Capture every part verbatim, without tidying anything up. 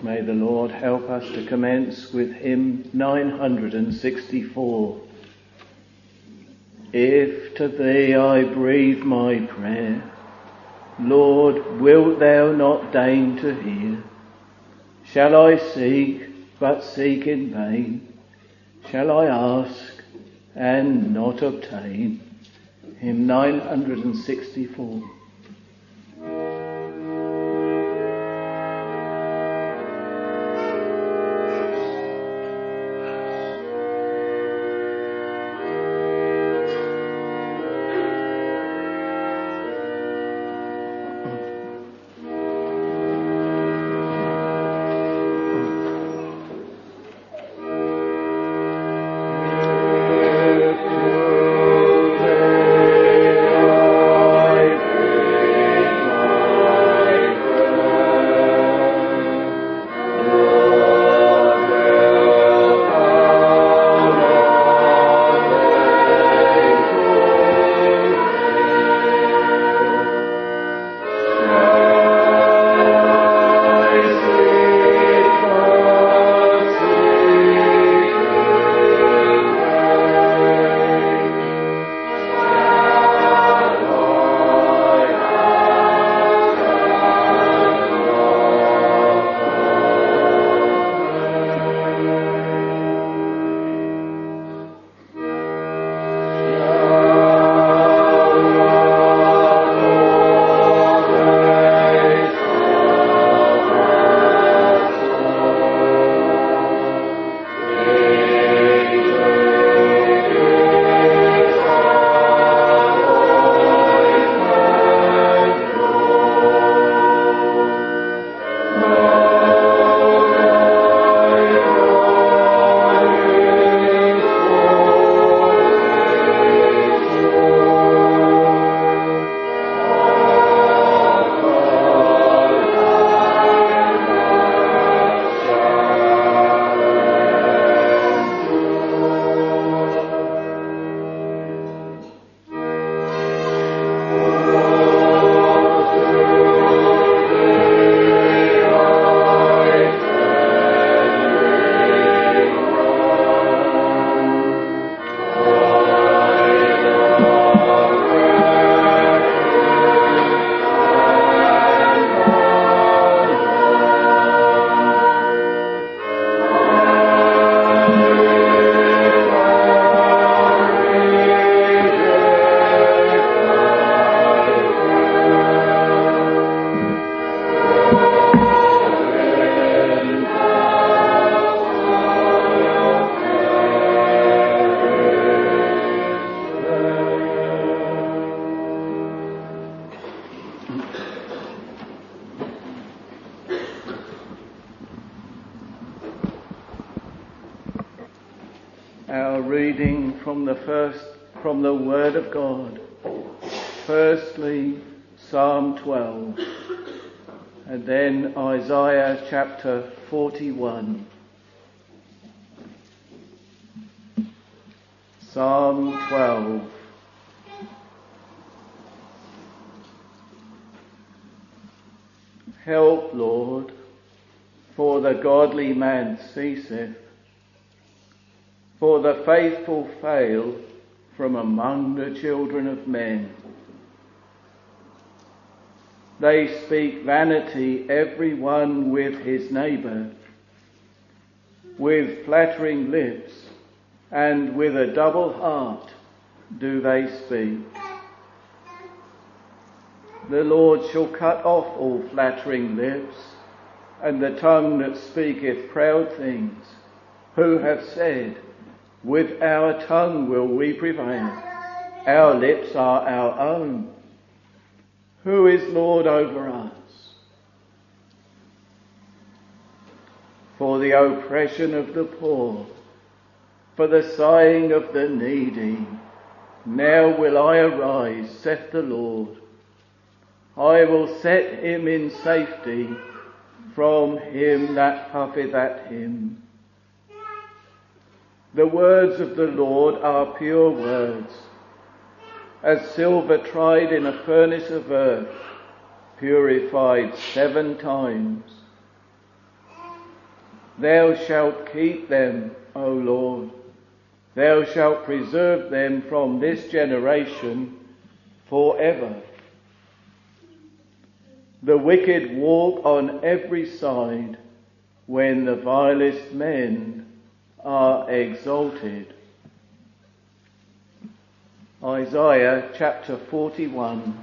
May the Lord help us to commence with hymn nine hundred sixty-four. If to thee I breathe my prayer, Lord, wilt thou not deign to hear? Shall I seek, but seek in vain? Shall I ask, and not obtain? Hymn nine hundred sixty-four. Our reading from the first, from the Word of God. Firstly, Psalm twelve, and then Isaiah chapter forty-one. Psalm twelve. Help, Lord, for the godly man ceaseth, for the faithful fail from among the children of men. They speak vanity, every one with his neighbour, with flattering lips, and with a double heart do they speak. The Lord shall cut off all flattering lips, and the tongue that speaketh proud things, who have said, with our tongue will we prevail, our lips are our own. Who is Lord over us? For the oppression of the poor, for the sighing of the needy, now will I arise, saith the Lord. I will set him in safety from him that puffeth at him. The words of the Lord are pure words, as silver tried in a furnace of earth, purified seven times. Thou shalt keep them, O Lord. Thou shalt preserve them from this generation forever. The wicked walk on every side when the vilest men are exalted. Isaiah chapter forty-one.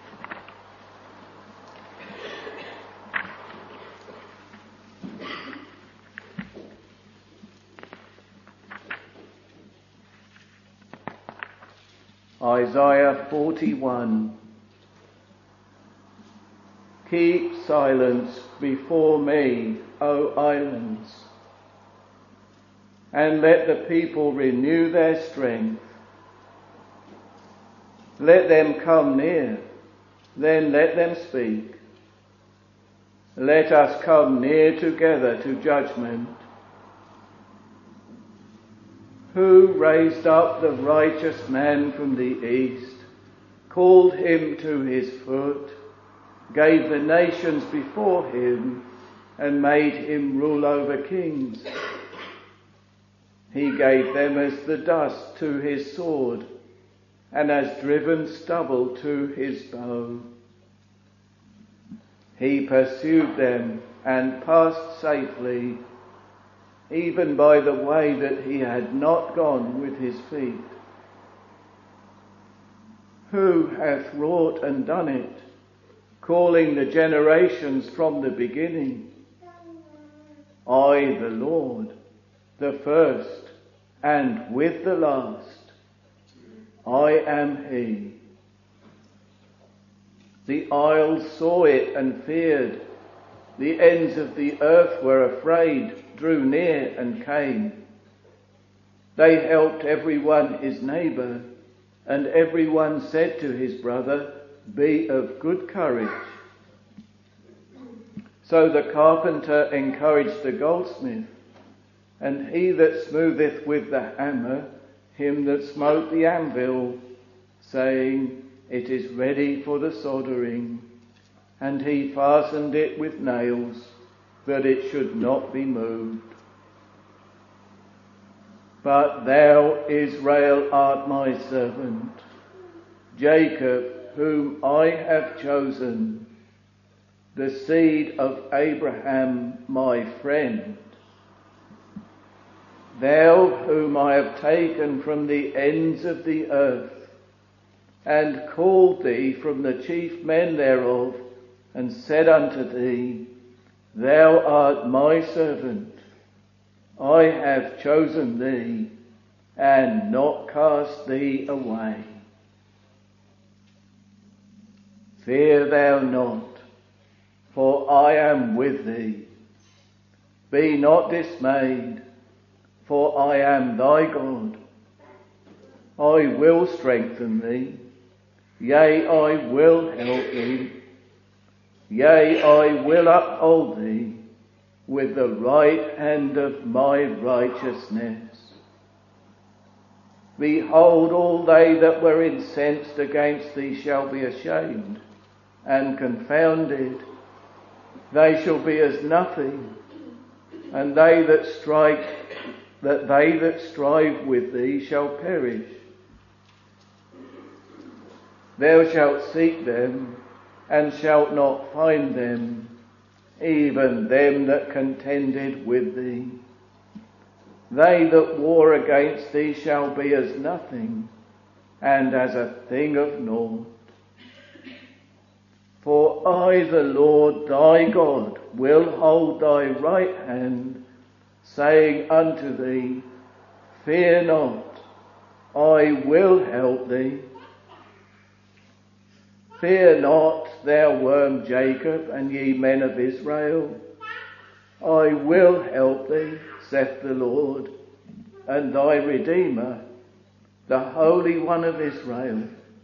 Isaiah forty-one. Keep silence before me, O islands, and let the people renew their strength. Let them come near, then let them speak. Let us come near together to judgment. Who raised up the righteous man from the east, called him to his foot, gave the nations before him, and made him rule over kings. He gave them as the dust to his sword, and as driven stubble to his bow. He pursued them and passed safely, even by the way that he had not gone with his feet. Who hath wrought and done it, calling the generations from the beginning? I, the Lord, the first, and with the last, I am he. The isles saw it and feared. The ends of the earth were afraid, drew near and came. They helped everyone his neighbour, and everyone said to his brother, be of good courage. So the carpenter encouraged the goldsmith, and he that smootheth with the hammer him that smote the anvil, saying, it is ready for the soldering. And he fastened it with nails, that it should not be moved. But thou, Israel, art my servant, Jacob, whom I have chosen, the seed of Abraham, my friend. Thou, whom I have taken from the ends of the earth, and called thee from the chief men thereof, and said unto thee, thou art my servant. I have chosen thee, and not cast thee away. Fear thou not, for I am with thee. Be not dismayed, for I am thy God. I will strengthen thee, yea, I will help thee. Yea, I will uphold thee with the right hand of my righteousness. Behold, all they that were incensed against thee shall be ashamed and confounded. They shall be as nothing, and they that strike, that they that strive with thee shall perish. Thou shalt seek them, and shalt not find them, even them that contended with thee. They that war against thee shall be as nothing, and as a thing of naught. For I, the Lord thy God, will hold thy right hand, saying unto thee, fear not, I will help thee. Fear not, thou worm Jacob, and ye men of Israel. I will help thee, saith the Lord, and thy Redeemer, the Holy One of Israel.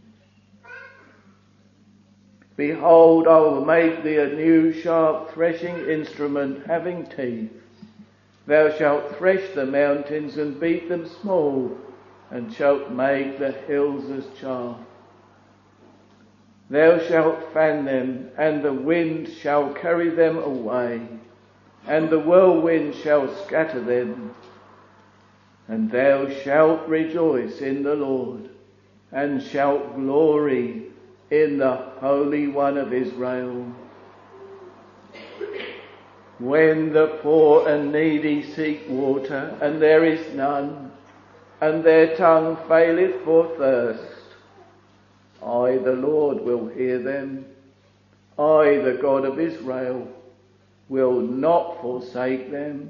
Behold, I will make thee a new sharp threshing instrument having teeth. Thou shalt thresh the mountains and beat them small, and shalt make the hills as chaff. Thou shalt fan them, and the wind shall carry them away. and the whirlwind shall scatter them. And thou shalt rejoice in the Lord, and shalt glory in the Holy One of Israel. When the poor and needy seek water, and there is none, and their tongue faileth for thirst, I, the Lord, will hear them. I, the God of Israel, will not forsake them.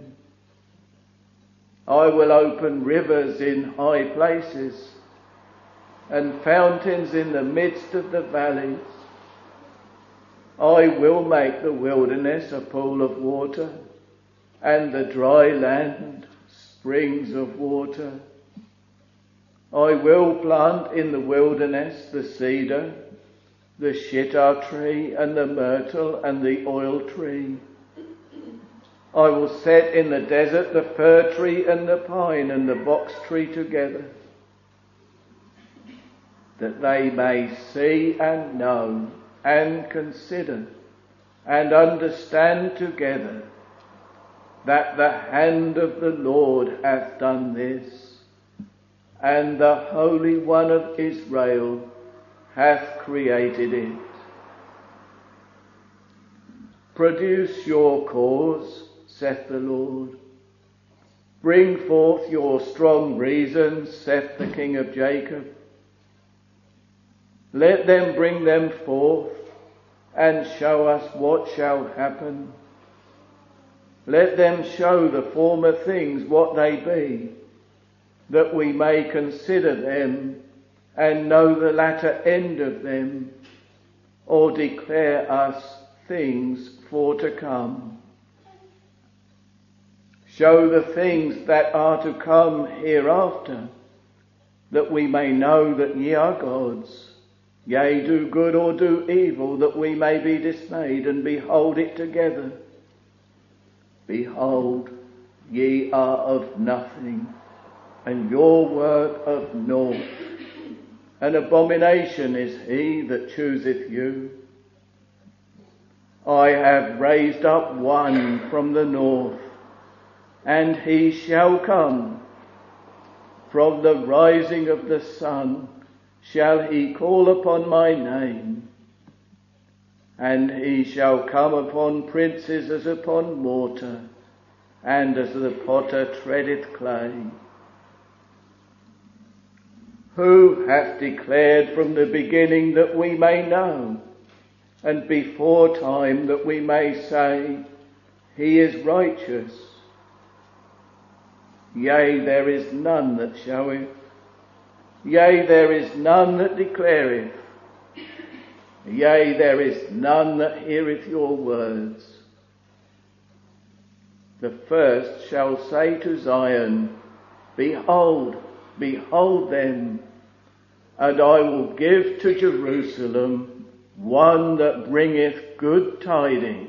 I will open rivers in high places, and fountains in the midst of the valleys. I will make the wilderness a pool of water, and the dry land springs of water. I will plant in the wilderness the cedar, the shittah tree, and the myrtle, and the oil tree. I will set in the desert the fir tree and the pine and the box tree together, that they may see and know and consider and understand together that the hand of the Lord hath done this, and the Holy One of Israel hath created it. Produce your cause, saith the Lord. Bring forth your strong reasons, saith the King of Jacob. Let them bring them forth, and show us what shall happen. Let them show the former things what they be, that we may consider them, and know the latter end of them, or declare us things for to come. Show the things that are to come hereafter, that we may know that ye are gods. Yea, do good or do evil, that we may be dismayed and behold it together. Behold, ye are of nothing, and your work of naught. An abomination is he that chooseth you. I have raised up one from the north, and he shall come. From the rising of the sun shall he call upon my name, and he shall come upon princes as upon mortar, and as the potter treadeth clay. Who hath declared from the beginning that we may know, and before time that we may say, he is righteous? Yea, there is none that showeth. Yea, there is none that declareth. Yea, there is none that heareth your words. The first shall say to Zion, Behold, behold them, and I will give to Jerusalem one that bringeth good tidings.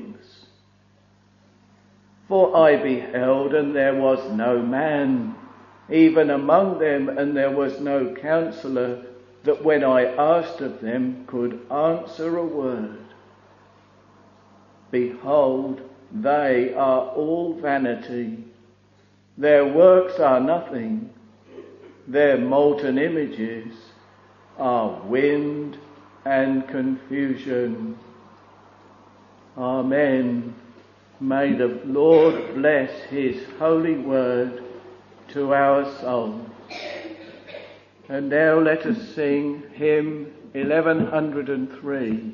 For I beheld, and there was no man, even among them, and there was no counsellor, that when I asked of them could answer a word. Behold, they are all vanity. Their works are nothing. Their molten images are wind and confusion. Amen. May the Lord bless his holy word to our souls. And now let us sing hymn eleven oh three.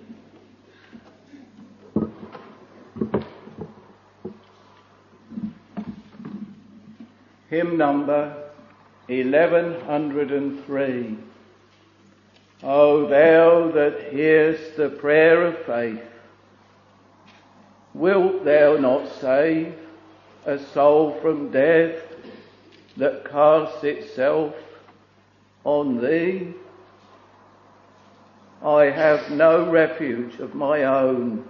Hymn number eleven oh three. O thou that hearest the prayer of faith, wilt thou not save a soul from death that casts itself on thee? I have no refuge of my own,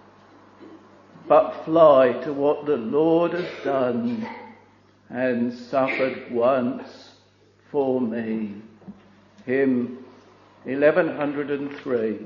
but fly to what the Lord has done and suffered once for me. Hymn eleven oh three.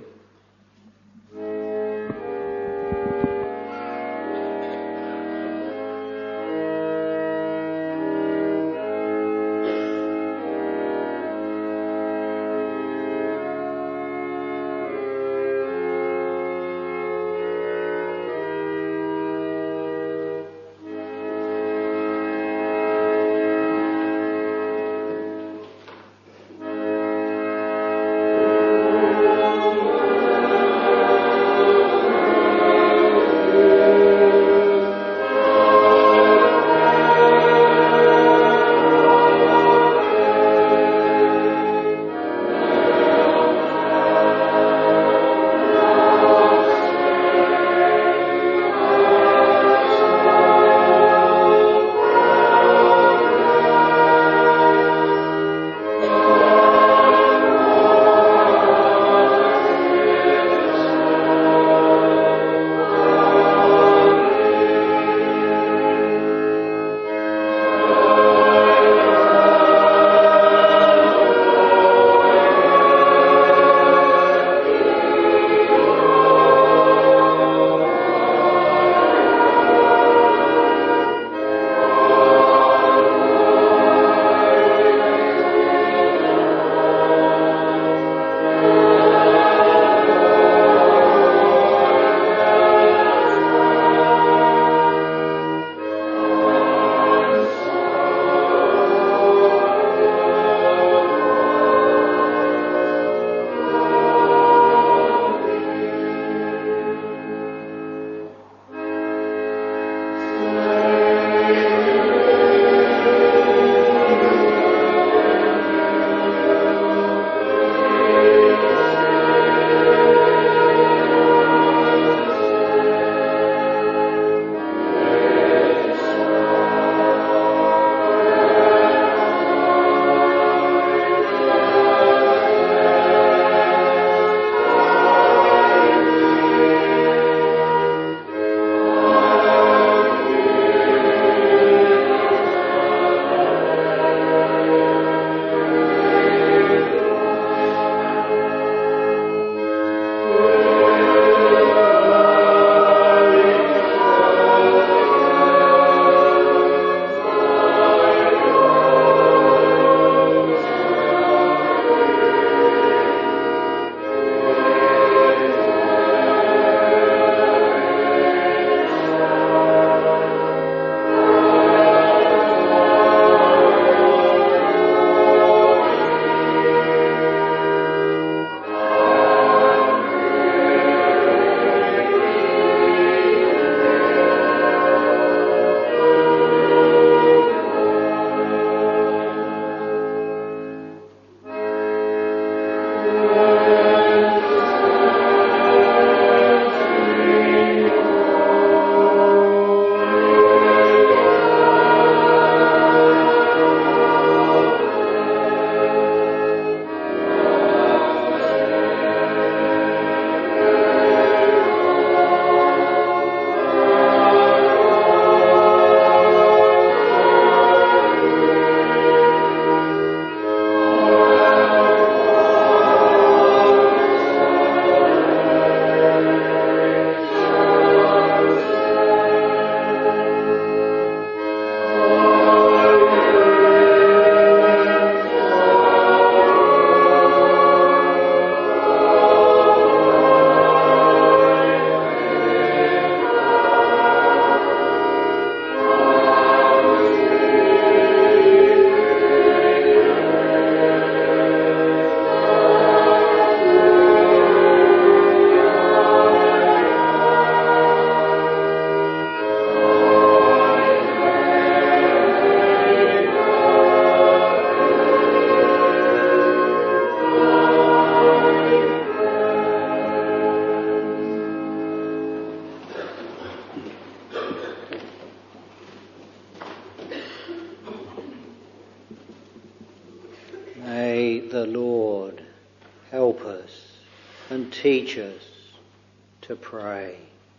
and teach us to pray.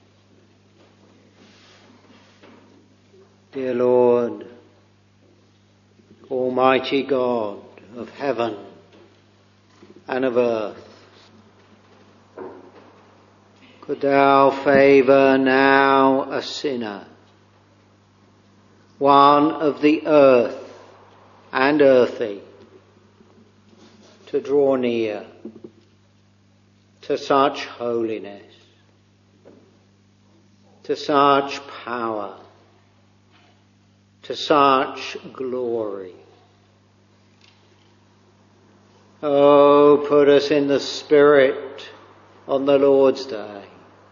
Dear Lord, Almighty God of heaven and of earth, could thou favour now a sinner, one of the earth and earthy, to draw near to such holiness, to such power, to such glory. Oh, put us in the Spirit on the Lord's day,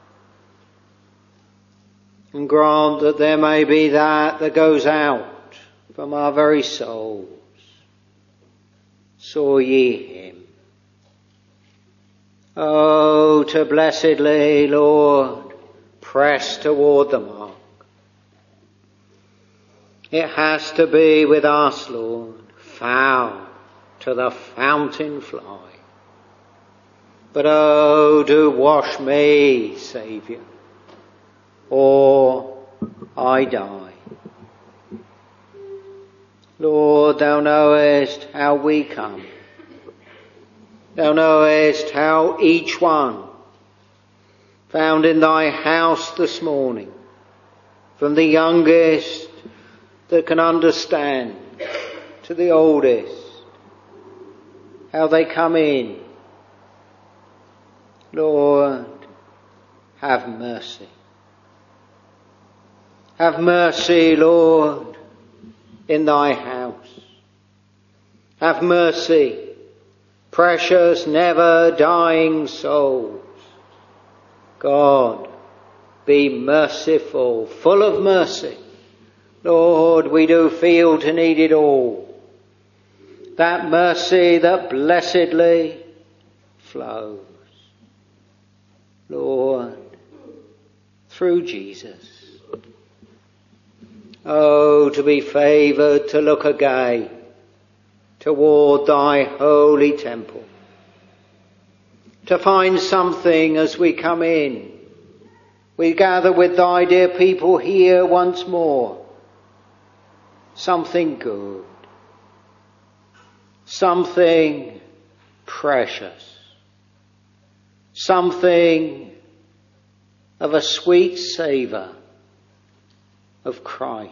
and grant that there may be that that goes out from our very souls. Saw ye him? Oh, to blessedly, Lord, press toward the mark. It has to be with us, Lord, foul to the fountain fly. But oh, do wash me, Saviour, or I die. Lord, thou knowest how we come. Thou knowest how each one found in thy house this morning, from the youngest that can understand to the oldest, how they come in. Lord, have mercy. Have mercy, Lord, in thy house. Have mercy, precious, never dying souls. God, be merciful, full of mercy. Lord, we do feel to need it all. That mercy that blessedly flows, Lord, through Jesus. Oh, to be favoured to look again toward thy holy temple, to find something as we come in. We gather with thy dear people here once more. Something good, something precious, something of a sweet savour of Christ,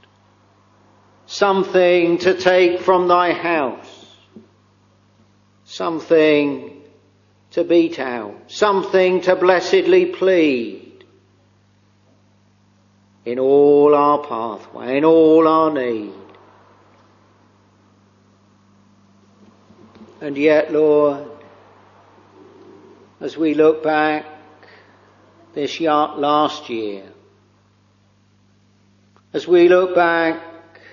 something to take from thy house, something to beat out, something to blessedly plead in all our pathway, in all our need. And yet, Lord, as we look back this last year, as we look back,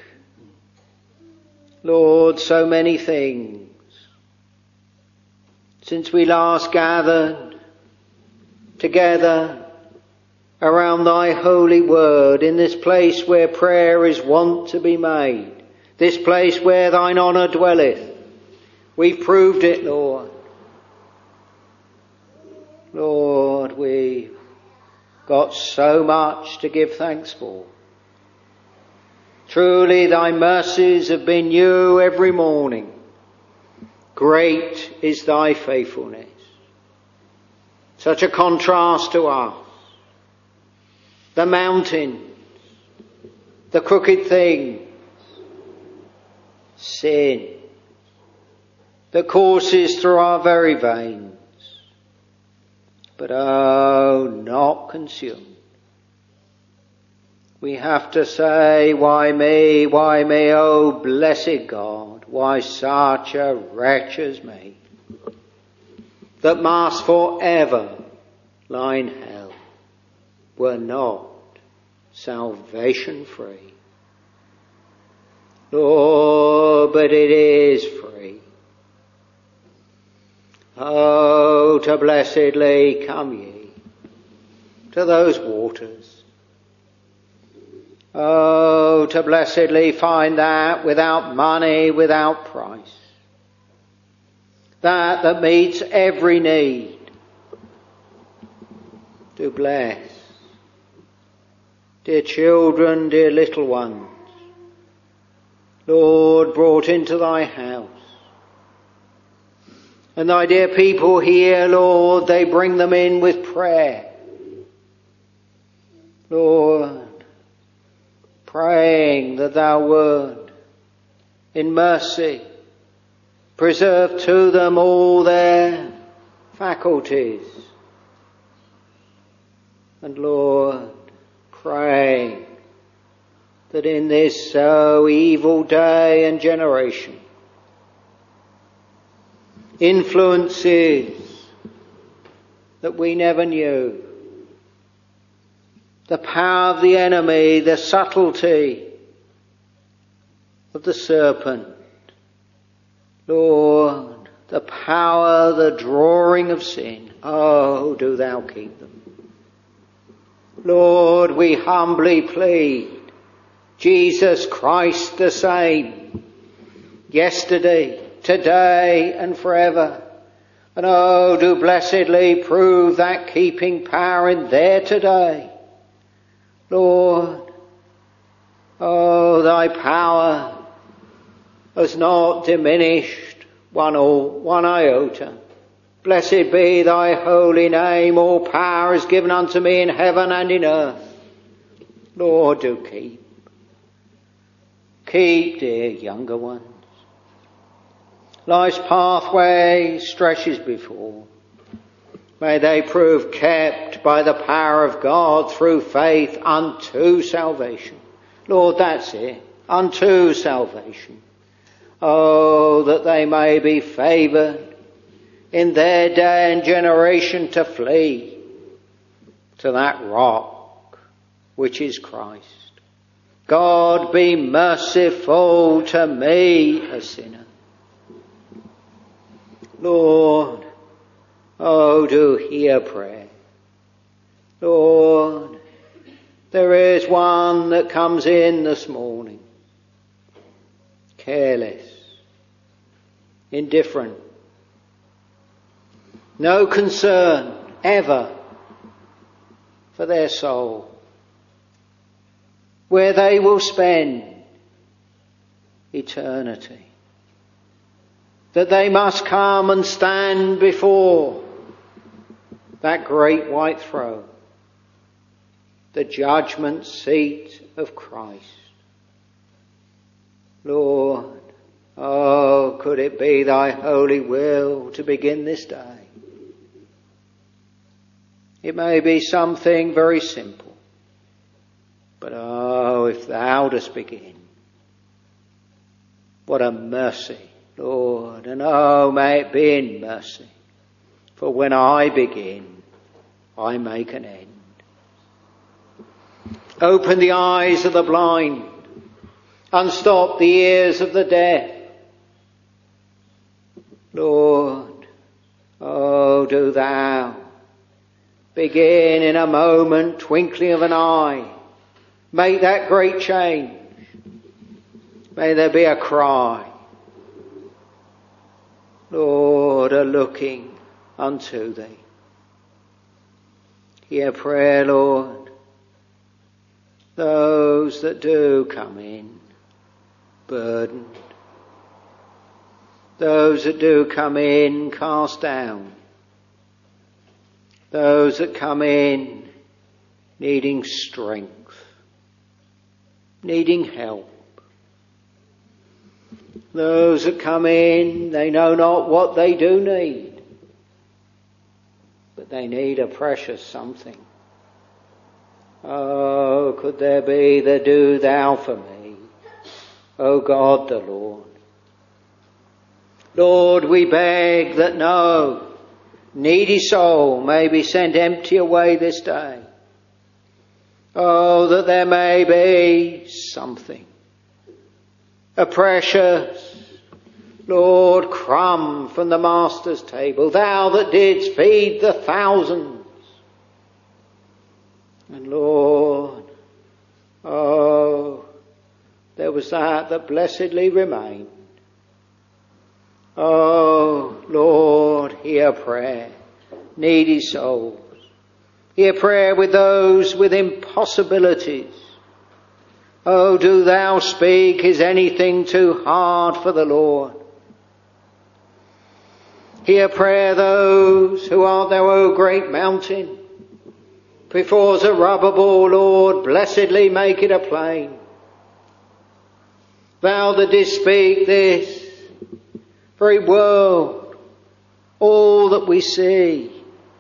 Lord, so many things since we last gathered together around thy holy word, in this place where prayer is wont to be made, this place where thine honour dwelleth. We've proved it, Lord. Lord, we've got so much to give thanks for. Truly thy mercies have been new every morning. Great is thy faithfulness. Such a contrast to us. The mountains, the crooked things, sin that courses through our very veins, but oh, not consumed. We have to say, why me, why me, oh blessed God, why such a wretch as me, that must forever lie in hell, were not salvation free. Lord, but it is free. Oh, to blessedly come ye to those waters. Oh, to blessedly find that without money, without price. That that meets every need do bless. Dear children, dear little ones, Lord, brought into thy house. And thy dear people here, Lord, they bring them in with prayer. Lord, praying that thou would, in mercy, preserve to them all their faculties. And Lord, praying that in this so evil day and generation, influences that we never knew, the power of the enemy, the subtlety of the serpent, Lord, the power, the drawing of sin, oh, do thou keep them. Lord, we humbly plead, Jesus Christ the same, yesterday, today and forever. And oh, do blessedly prove that keeping power in there today. Lord, oh, thy power has not diminished one or one iota. Blessed be thy holy name. All power is given unto me in heaven and in earth. Lord, do keep. Keep, dear younger ones. Life's pathway stretches before. May they prove kept by the power of God through faith unto salvation. Lord, that's it. Unto salvation. Oh, that they may be favoured in their day and generation to flee to that rock which is Christ. God, be merciful to me, a sinner. Lord, oh, do hear prayer. Lord, there is one that comes in this morning, careless, indifferent, no concern ever for their soul, where they will spend eternity. That they must come and stand before that great white throne, the judgment seat of Christ. Lord, oh, could it be thy holy will to begin this day? It may be something very simple, but oh, if thou dost begin, what a mercy, Lord, and oh, may it be in mercy, for when I begin, I make an end. Open the eyes of the blind, unstop the ears of the deaf. Lord, oh, do thou begin in a moment, twinkling of an eye, make that great change. May there be a cry, Lord, a looking unto thee. Hear prayer, Lord. Those that do come in burdened, those that do come in cast down, those that come in needing strength, needing help. Those that come in, they know not what they do need, but they need a precious something. Oh, could there be the do thou for me, O God the Lord. Lord, we beg that no needy soul may be sent empty away this day. Oh, that there may be something, a precious, Lord, crumb from the Master's table, thou that didst feed the thousands. And Lord, oh, there was that that blessedly remained. Oh, Lord, hear prayer, needy souls, Hear prayer with those with impossibilities. Oh, do thou speak, is anything too hard for the Lord? Hear prayer those who art thou, O great mountain. Before's a rubber ball, Lord, blessedly make it a plain. Thou that didst speak this very world, all that we see,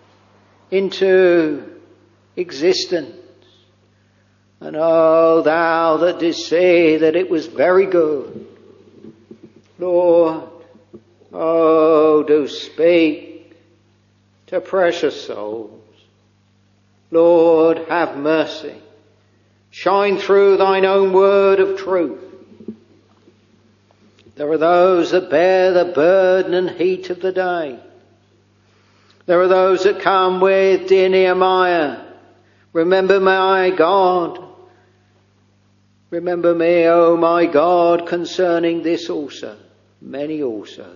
into existence. And oh, thou that didst say that it was very good. Lord, oh, do speak to precious souls. Lord, have mercy. Shine through thine own word of truth. There are those that bear the burden and heat of the day. There are those that come with, dear Nehemiah, remember my God. Remember me, O my God, concerning this also, many alsos.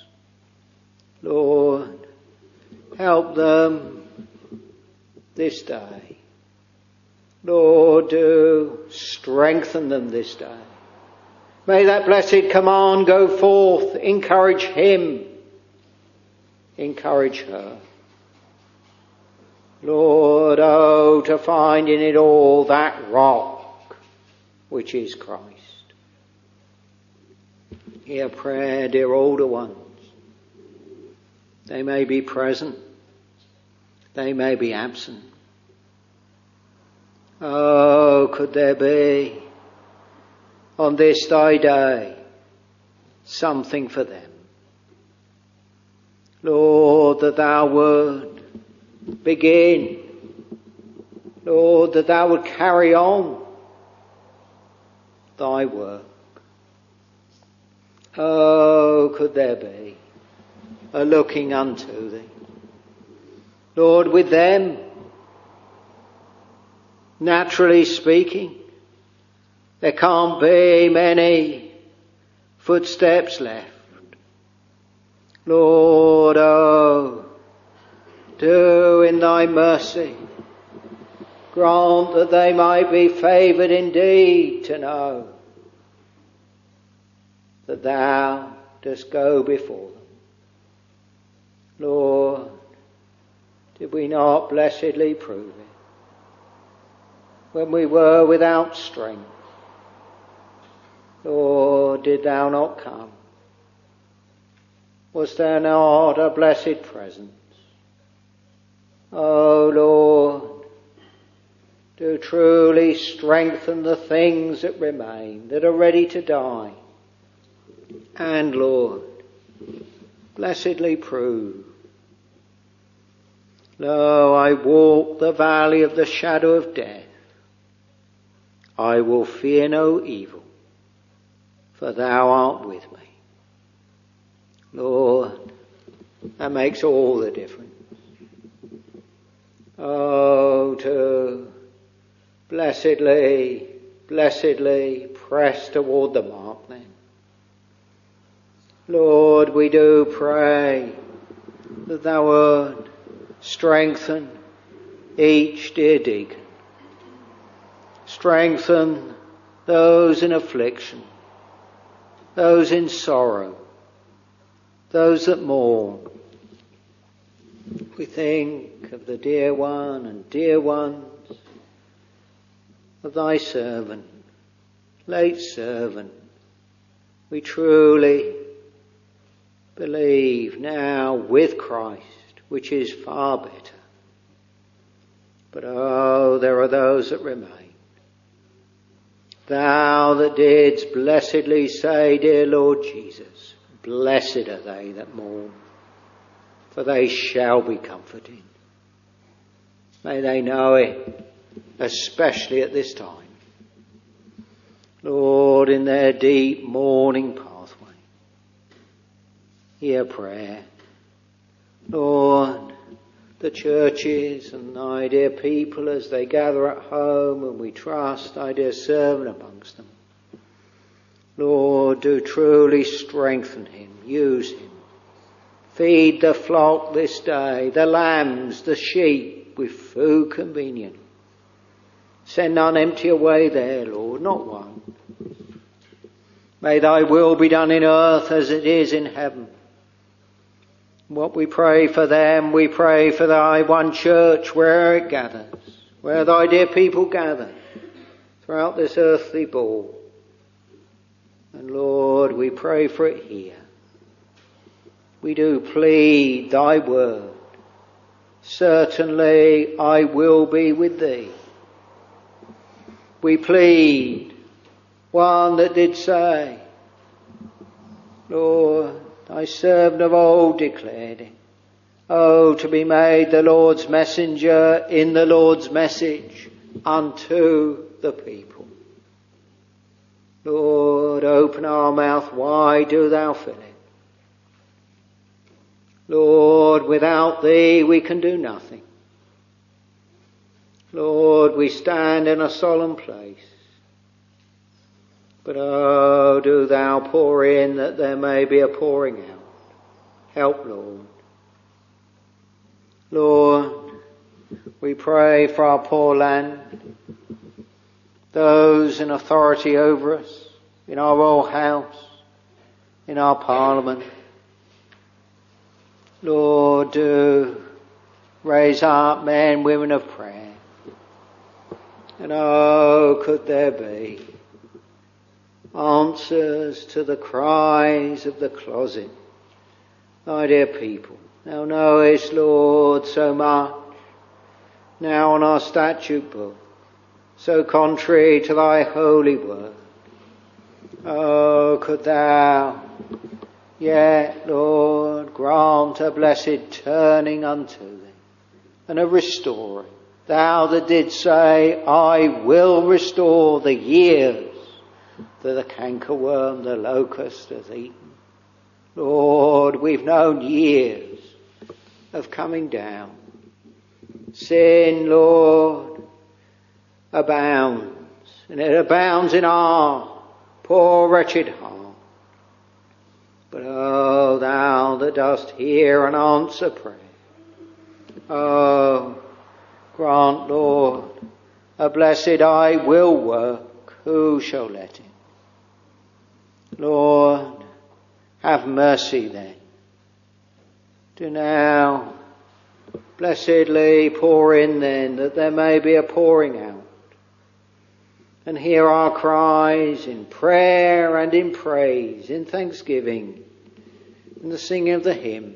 Lord, help them this day. Lord, do strengthen them this day. May that blessed command go forth. Encourage him. Encourage her. Lord, oh, to find in it all that rock which is Christ. Hear prayer, dear older ones. They may be present. They may be absent. Oh, could there be on this thy day something for them. Lord, that thou would begin. Lord, that thou would carry on thy work. Oh, could there be a looking unto thee. Lord, with them, naturally speaking, there can't be many footsteps left. Lord, oh, do in thy mercy grant that they might be favoured indeed to know that thou dost go before them. Lord, did we not blessedly prove it when we were without strength? Lord, did thou not come? Was there not a blessed presence? O Lord, do truly strengthen the things that remain, that are ready to die. And Lord, blessedly prove. Lo, I walk the valley of the shadow of death. I will fear no evil, for thou art with me. Lord, that makes all the difference. Oh, to blessedly, blessedly press toward the mark then. Lord, we do pray that thou would strengthen each dear deacon. Strengthen those in affliction, those in sorrow, those that mourn. We think of the dear one and dear ones of thy servant, late servant. We truly believe now with Christ, which is far better. But oh, there are those that remain. Thou that didst blessedly say, dear Lord Jesus, blessed are they that mourn, for they shall be comforted. May they know it, especially at this time. Lord, in their deep mourning pathway, hear prayer. Lord, the churches and thy dear people as they gather at home, and we trust thy dear servant amongst them. Lord, do truly strengthen him, use him. Feed the flock this day, the lambs, the sheep, with food convenient. Send none empty away there, Lord, not one. May thy will be done in earth as it is in heaven. What we pray for them, we pray for thy one church where it gathers, where thy dear people gather throughout this earthly ball. And Lord, we pray for it here. We do plead thy word. Certainly I will be with thee. We plead one that did say, Lord, thy servant of old declared it. Oh, to be made the Lord's messenger in the Lord's message unto the people. Lord, open our mouth wide, do thou fill it. Lord, without thee we can do nothing. Lord, we stand in a solemn place. But oh, do thou pour in that there may be a pouring out. Help, Lord. Lord, we pray for our poor land, those in authority over us, in our royal house, in our parliament. Lord, do raise up men, women of prayer. And oh, could there be answers to the cries of the closet. My dear people, thou knowest, Lord, so much now on our statute book, so contrary to thy holy word. Oh, could thou yet, Lord, grant a blessed turning unto thee and a restoring. Thou that did say, I will restore the years that the cankerworm, the locust has eaten. Lord, we've known years of coming down. Sin, Lord, abounds, and it abounds in our poor wretched heart. But oh, thou that dost hear and answer prayer, oh, grant, Lord, a blessed I will work, who shall let it? Lord, have mercy then. Do now blessedly pour in then, that there may be a pouring out. And hear our cries in prayer and in praise, in thanksgiving, in the singing of the hymns.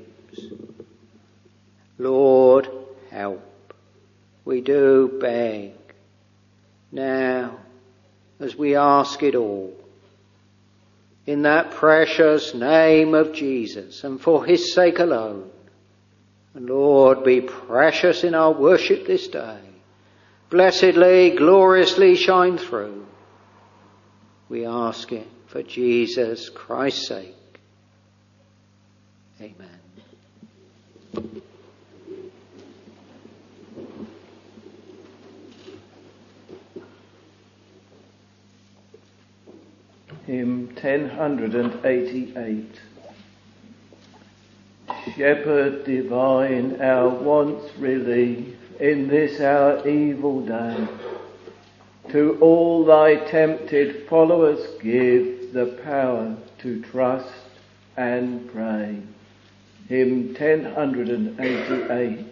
Lord, help. We do beg now as we ask it all. In that precious name of Jesus and for his sake alone. And Lord, be precious in our worship this day. Blessedly, gloriously shine through. We ask it for Jesus Christ's sake. Amen. Hymn ten eighty-eight. Shepherd divine, our wants relieve in this our evil day. To all thy tempted followers give the power to trust and pray. Hymn ten eighty-eight.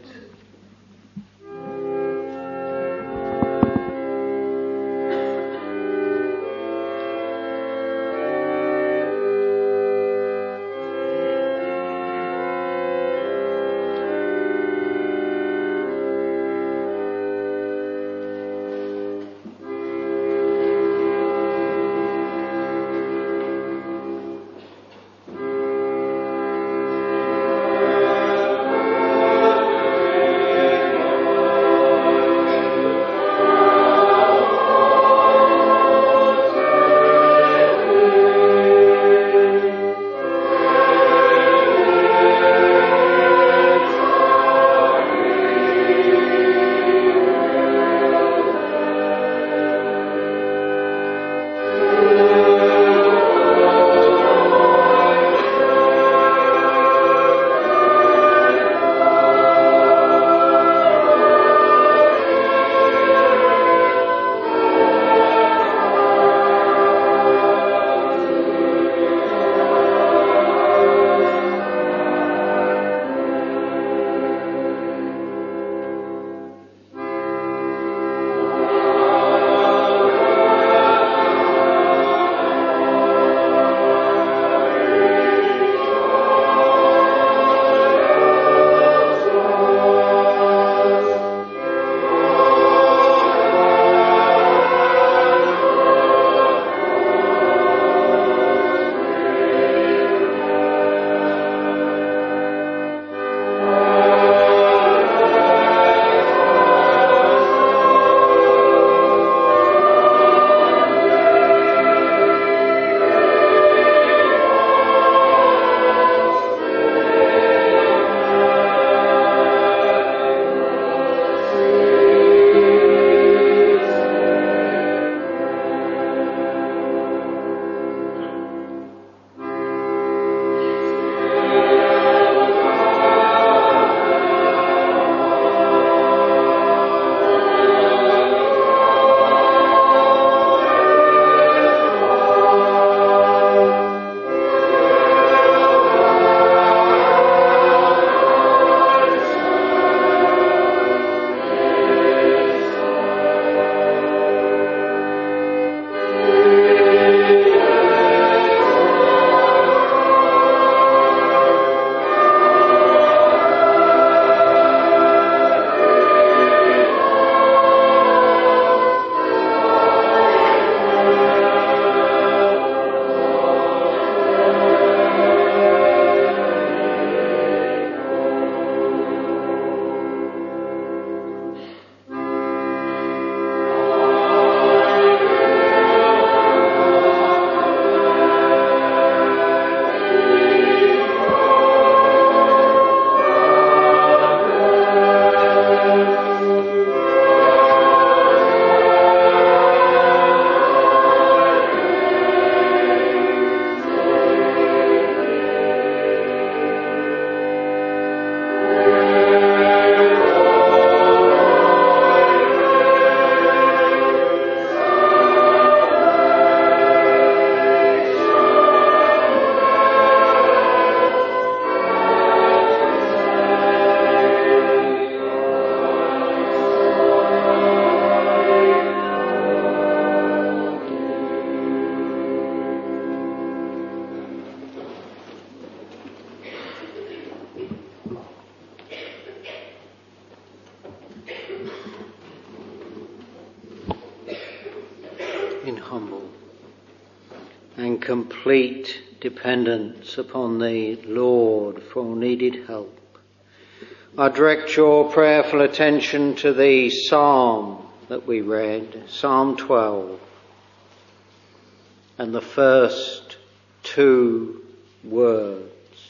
in humble and complete dependence upon Thee, Lord, for needed help. I direct your prayerful attention to the psalm that we read, Psalm twelve, and the first two words.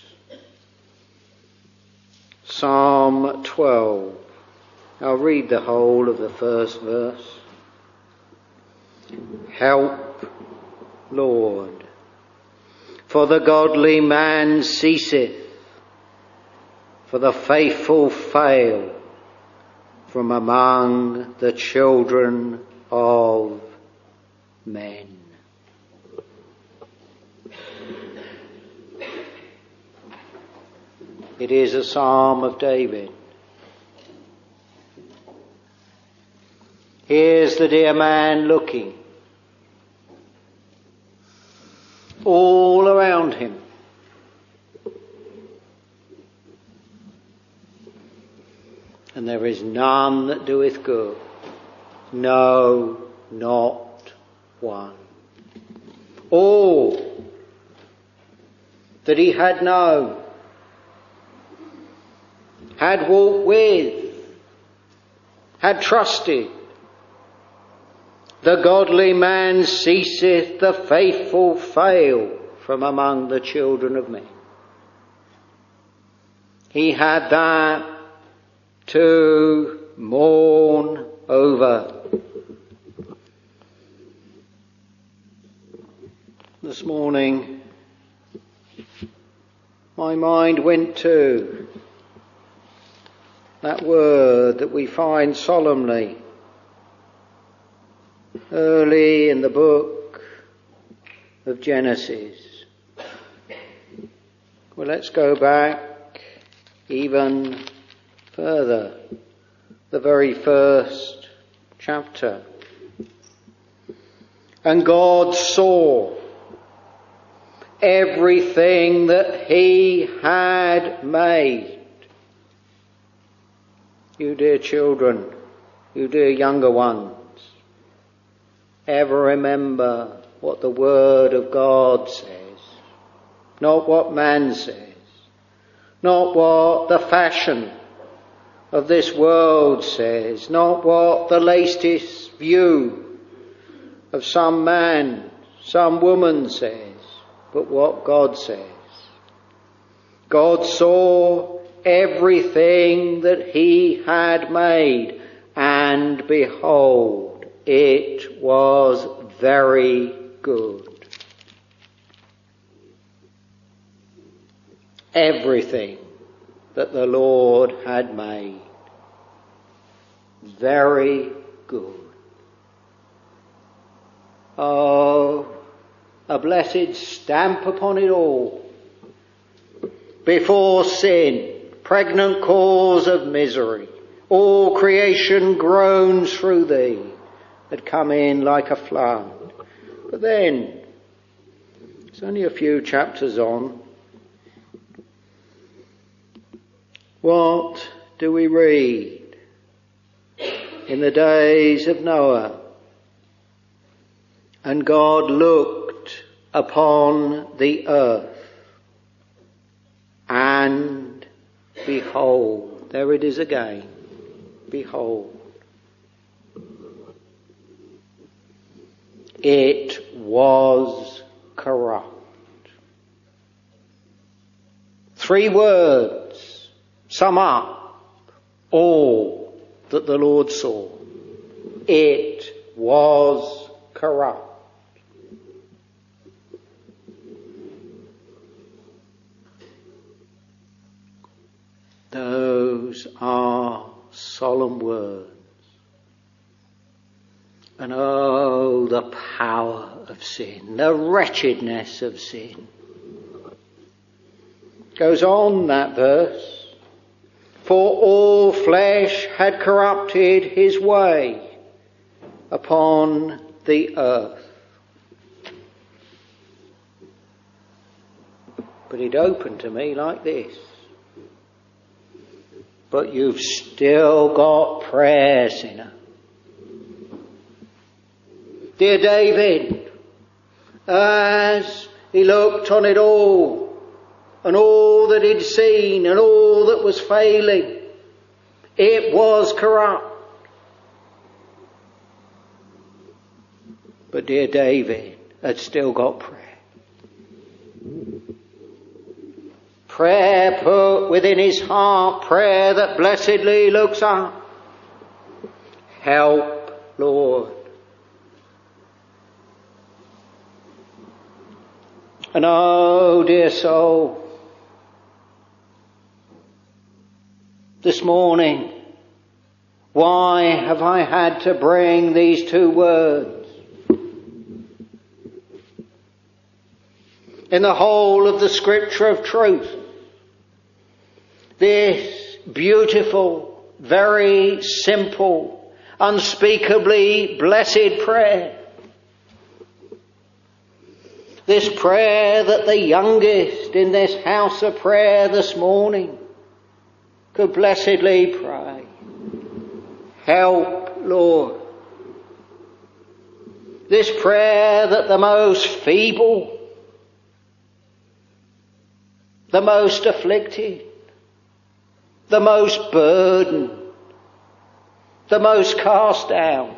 Psalm twelve. I'll read the whole of the first verse. Help, Lord, for the godly man ceaseth, for the faithful fail from among the children of men. It is a psalm of David. Here's the dear man looking. All around him. And there is none that doeth good. No, not one. All that he had known, had walked with, had trusted. The godly man ceaseth, the faithful fail from among the children of men. He had that to mourn over. This morning, my mind went to that word that we find solemnly early in the book of Genesis. Well, let's go back even further, the very first chapter. And God saw everything that He had made. You dear children, you dear younger ones, ever remember what the Word of God says, not what man says, not what the fashion of this world says, not what the latest view of some man, some woman says, but what God says. God saw everything that He had made, and behold, it was very good. Everything that the Lord had made, very good. Oh, a blessed stamp upon it all. Before sin, pregnant cause of misery, all creation groans through Thee, had come in like a flood. But then, it's only a few chapters on. What do we read? In the days of Noah, and God looked upon the earth, and behold, there it is again, behold, it was corrupt. Three words sum up all that the Lord saw. It was corrupt. Those are solemn words. And oh, the power of sin, the wretchedness of sin. Goes on that verse. For all flesh had corrupted his way upon the earth. But it opened to me like this. But you've still got prayer, sinner. Dear David, as he looked on it all, and all that he'd seen, and all that was failing, it was corrupt. But dear David had still got prayer. Prayer put within his heart, prayer that blessedly looks up. Help, Lord. And oh, dear soul, this morning, why have I had to bring these two words? In the whole of the scripture of truth, this beautiful, very simple, unspeakably blessed prayer. This prayer that the youngest in this house of prayer this morning could blessedly pray. Help, Lord. This prayer that the most feeble, the most afflicted, the most burdened, the most cast down.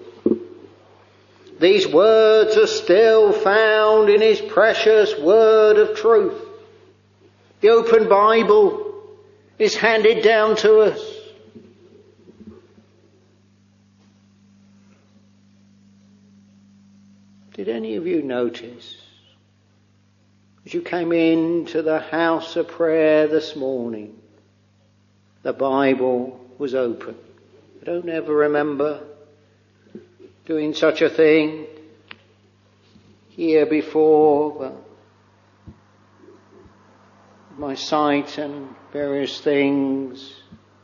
These words are still found in his precious word of truth. The open Bible is handed down to us. Did any of you notice, as you came into the house of prayer this morning, the Bible was open? I don't ever remember doing such a thing here before, but my sight and various things,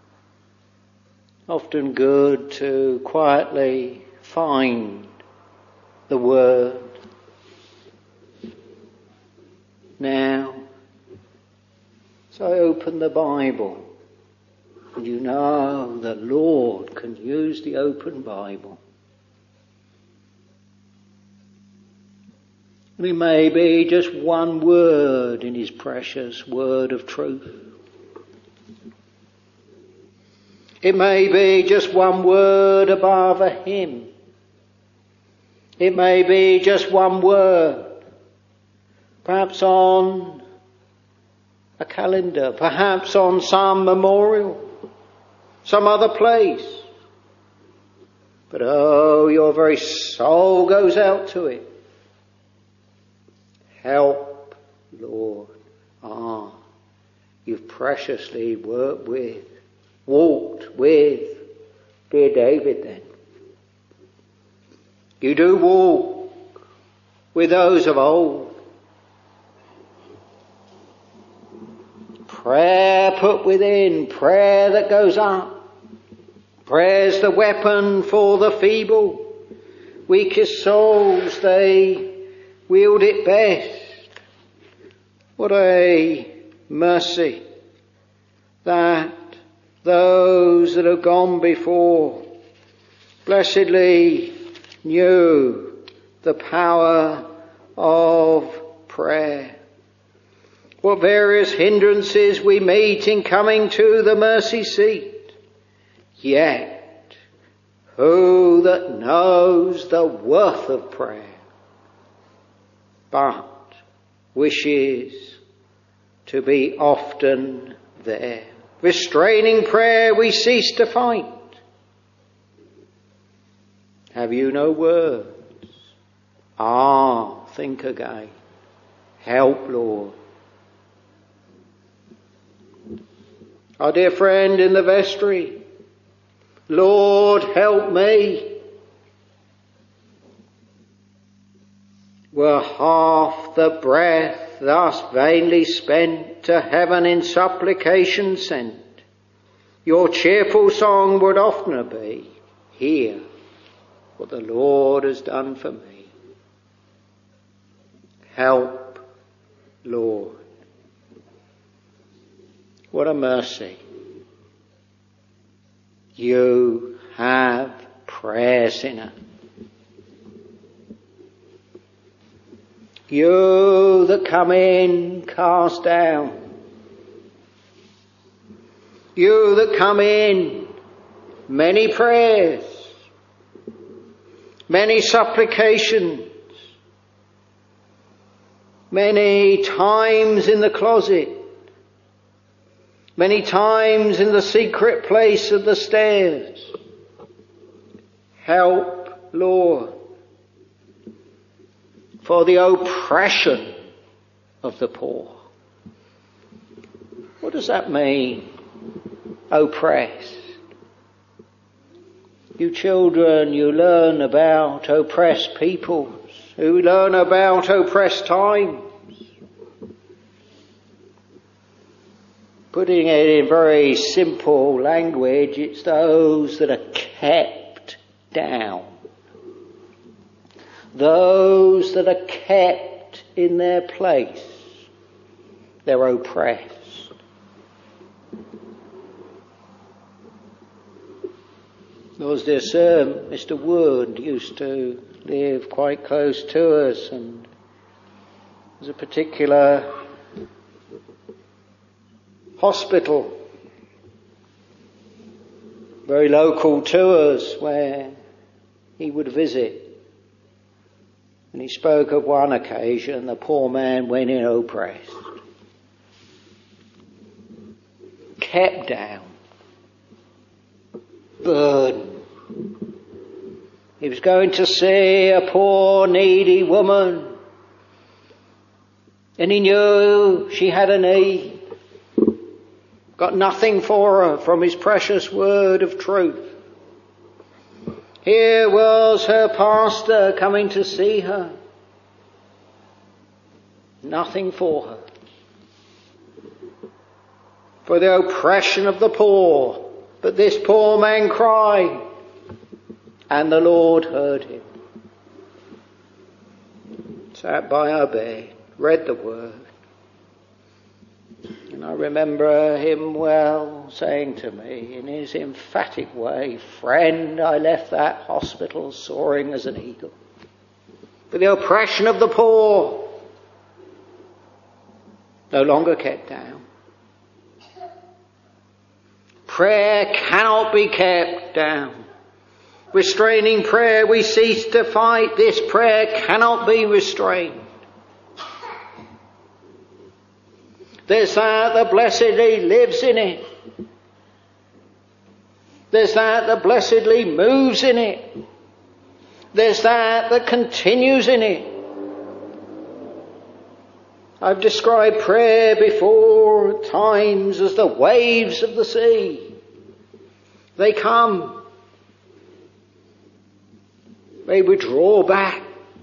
often good to quietly find the Word. Now, so I open the Bible, and you know the Lord can use the open Bible. It may be just one word in his precious word of truth. It may be just one word above a hymn. It may be just one word, perhaps on a calendar, perhaps on some memorial, some other place. But oh, your very soul goes out to it. Help, Lord. Ah, you've preciously worked with, walked with dear David then. You do walk with those of old. Prayer put within, prayer that goes up. Prayer's the weapon for the feeble. Weakest souls, they wield it best. What a mercy that those that have gone before blessedly knew the power of prayer. What various hindrances we meet in coming to the mercy seat. Yet, who that knows the worth of prayer, but wishes to be often there. Restraining prayer we cease to find. Have you no words? Ah, think again. Help, Lord. Our dear friend in the vestry, Lord, help me. Were half the breath thus vainly spent to heaven in supplication sent, your cheerful song would oftener be, hear what the Lord has done for me. Help, Lord. What a mercy. You have prayer, sinner. You that come in cast down. You that come in, many prayers, many supplications, many times in the closet, many times in the secret place of the stairs. Help, Lord, for the oppression of the poor. What does that mean? Oppressed. You children, you learn about oppressed peoples, who learn about oppressed times. Putting it in very simple language, it's those that are kept down. Those that are kept in their place. They're oppressed. There was this, um, Mister Wood used to live quite close to us, and there's a particular hospital, very local to us, where he would visit. And he spoke of one occasion, the poor man went in oppressed, kept down, burdened. He was going to see a poor needy woman, and he knew she had a need. Got nothing for her from his precious word of truth. Here was her pastor coming to see her. Nothing for her. For the oppression of the poor. But this poor man cried, and the Lord heard him. Sat by her bed, read the word. And I remember him well saying to me in his emphatic way, "Friend, I left that hospital soaring as an eagle. For the oppression of the poor, no longer kept down." Prayer cannot be kept down. Restraining prayer, we cease to fight. This prayer cannot be restrained. There's that that blessedly lives in it. There's that that blessedly moves in it. There's that that continues in it. I've described prayer before at times as the waves of the sea. They come. They withdraw back.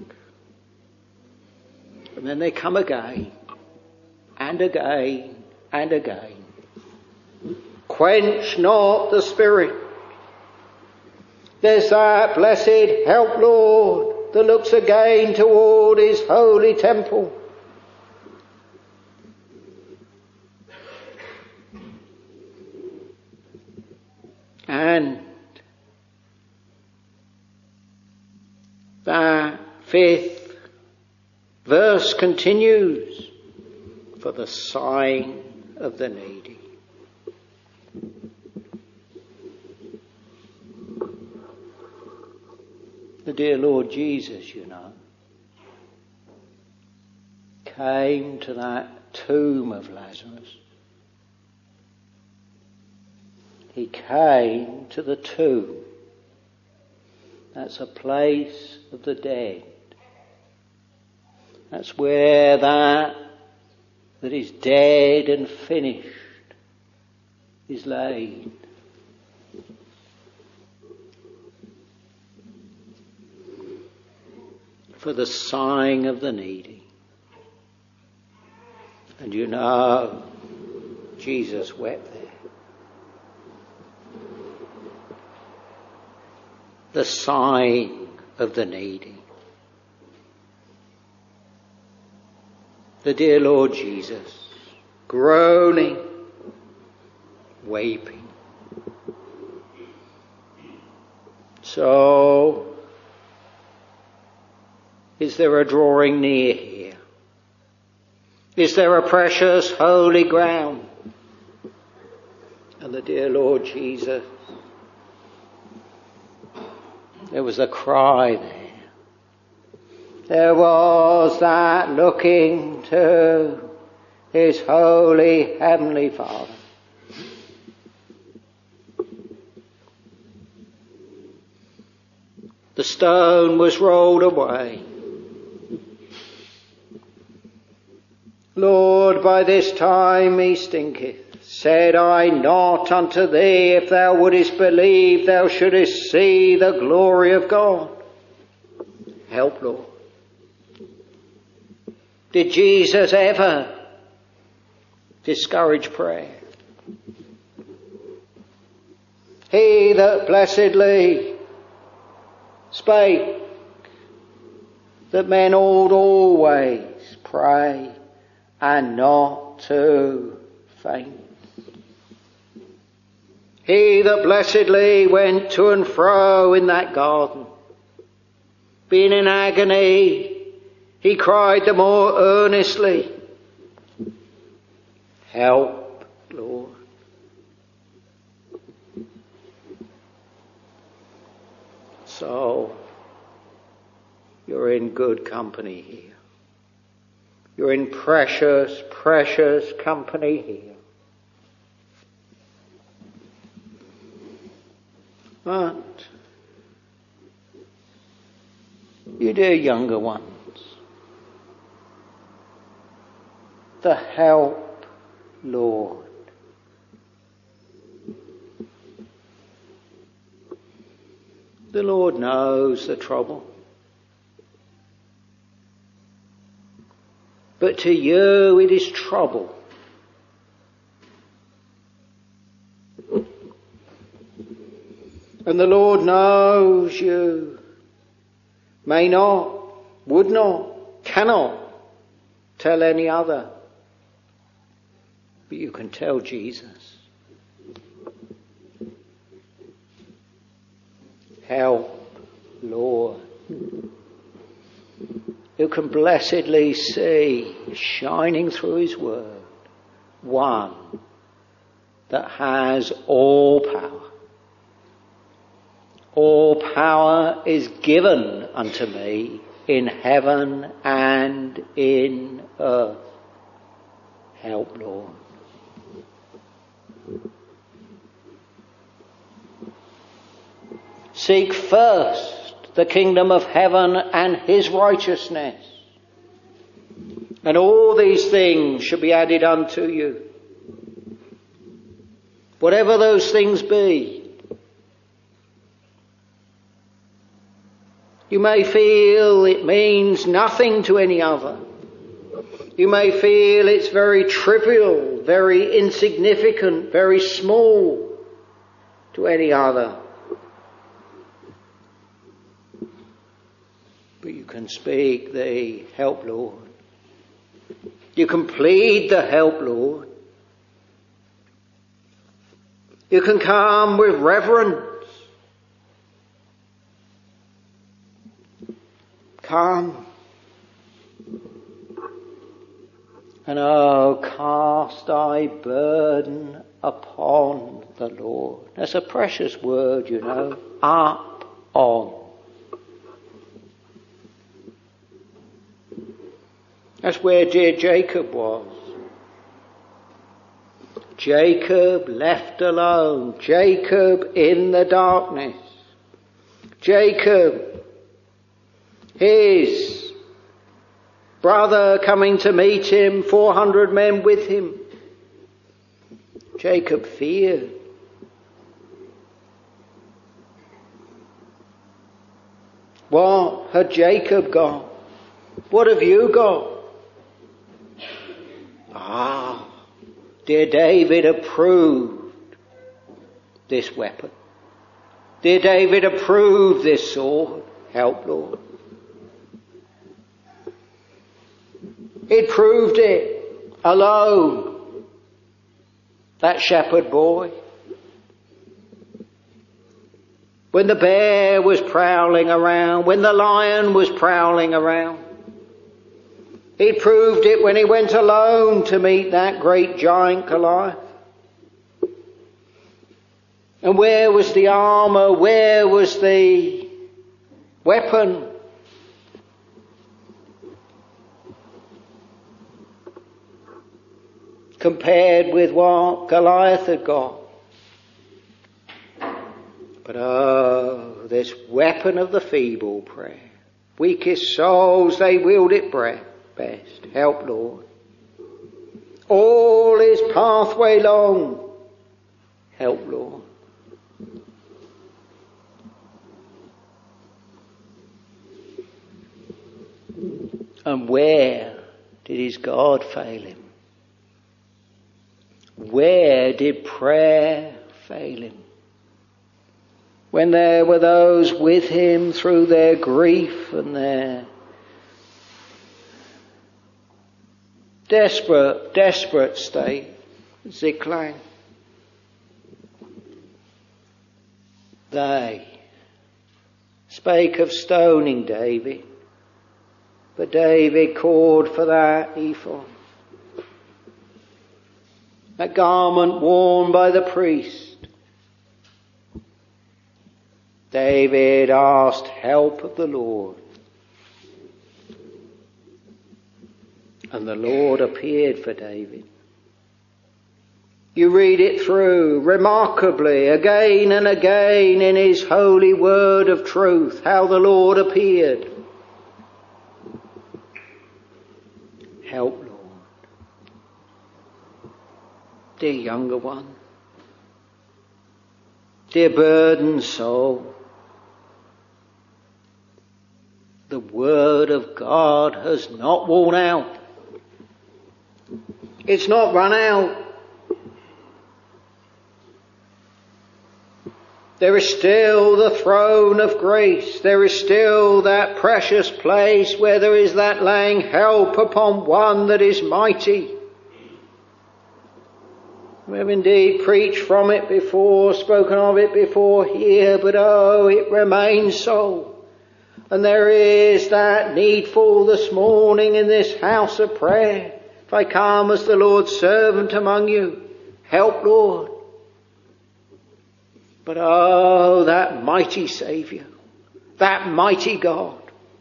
And then they come again. And again. And again. Quench not the spirit. There's that blessed help, Lord, that looks again toward his holy temple. And the fifth verse continues, for the sign of the needy. The dear Lord Jesus, you know, came to that tomb of Lazarus. He came to the tomb. That's a place of the dead. That's where that that is dead and finished is laid. For the sighing of the needy. And you know, Jesus wept there. The sighing of the needy. The dear Lord Jesus, groaning, weeping. So, Is there a drawing near here? Is there a precious holy ground? And the dear Lord Jesus, there was a cry there. There was that looking to his holy heavenly Father. The stone was rolled away. Lord, by this time he stinketh. Said I not unto thee, if thou wouldest believe, thou shouldest see the glory of God? Help, Lord. Did Jesus ever discourage prayer? He that blessedly spake that men ought always pray and not to faint. He that blessedly went to and fro in that garden, being in agony, he cried the more earnestly, help, Lord. So, you're in good company here. You're in precious, precious company here. But, you dear younger ones, the help, Lord. The Lord knows the trouble. But to you it is trouble. And the Lord knows you may not, would not, cannot tell any other. But you can tell Jesus. Help, Lord. You can blessedly see, shining through his word, one that has all power. All power is given unto me in heaven and in earth. Help, Lord. Seek first the kingdom of heaven and his righteousness, and all these things shall be added unto you. Whatever those things be. You may feel it means nothing to any other. You may feel it's very trivial, very insignificant, very small to any other. But you can speak the help, Lord. You can plead the help, Lord. You can come with reverence. Come. And oh, cast thy burden upon the Lord. That's a precious word, you know. Up on. That's where dear Jacob was. Jacob left alone. Jacob in the darkness. Jacob, his brother coming to meet him, four hundred men with him. Jacob feared. What had Jacob got? What have you got? Ah, dear David approved this weapon. Dear David approved this sword. Help, Lord. He'd proved it alone. That shepherd boy. when the bear was prowling around, when the lion was prowling around. He proved it when he went alone to meet that great giant Goliath. And where was the armour? Where was the weapon? Compared with what Goliath had got. But oh, this weapon of the feeble, prayer. Weakest souls, they wield it best. Help, Lord. All his pathway long. Help, Lord. And where did his God fail him? Where did prayer fail him? When there were those with him through their grief and their desperate, desperate state, Ziklag, they spake of stoning David, but David called for that ephod, that garment worn by the priest. David asked help of the Lord, and the Lord appeared for David. You read it through remarkably again and again in his holy word of truth, how the Lord appeared. Help, Lord. Dear younger one, dear burdened soul, the word of God has not worn out. It's not run out. There is still the throne of grace. There is still that precious place where there is that laying help upon one that is mighty. We have indeed preached from it before, spoken of it before here, but oh, it remains so. And there is that needful this morning in this house of prayer. If I come as the Lord's servant among you, help, Lord. But oh, that mighty Saviour, that mighty God,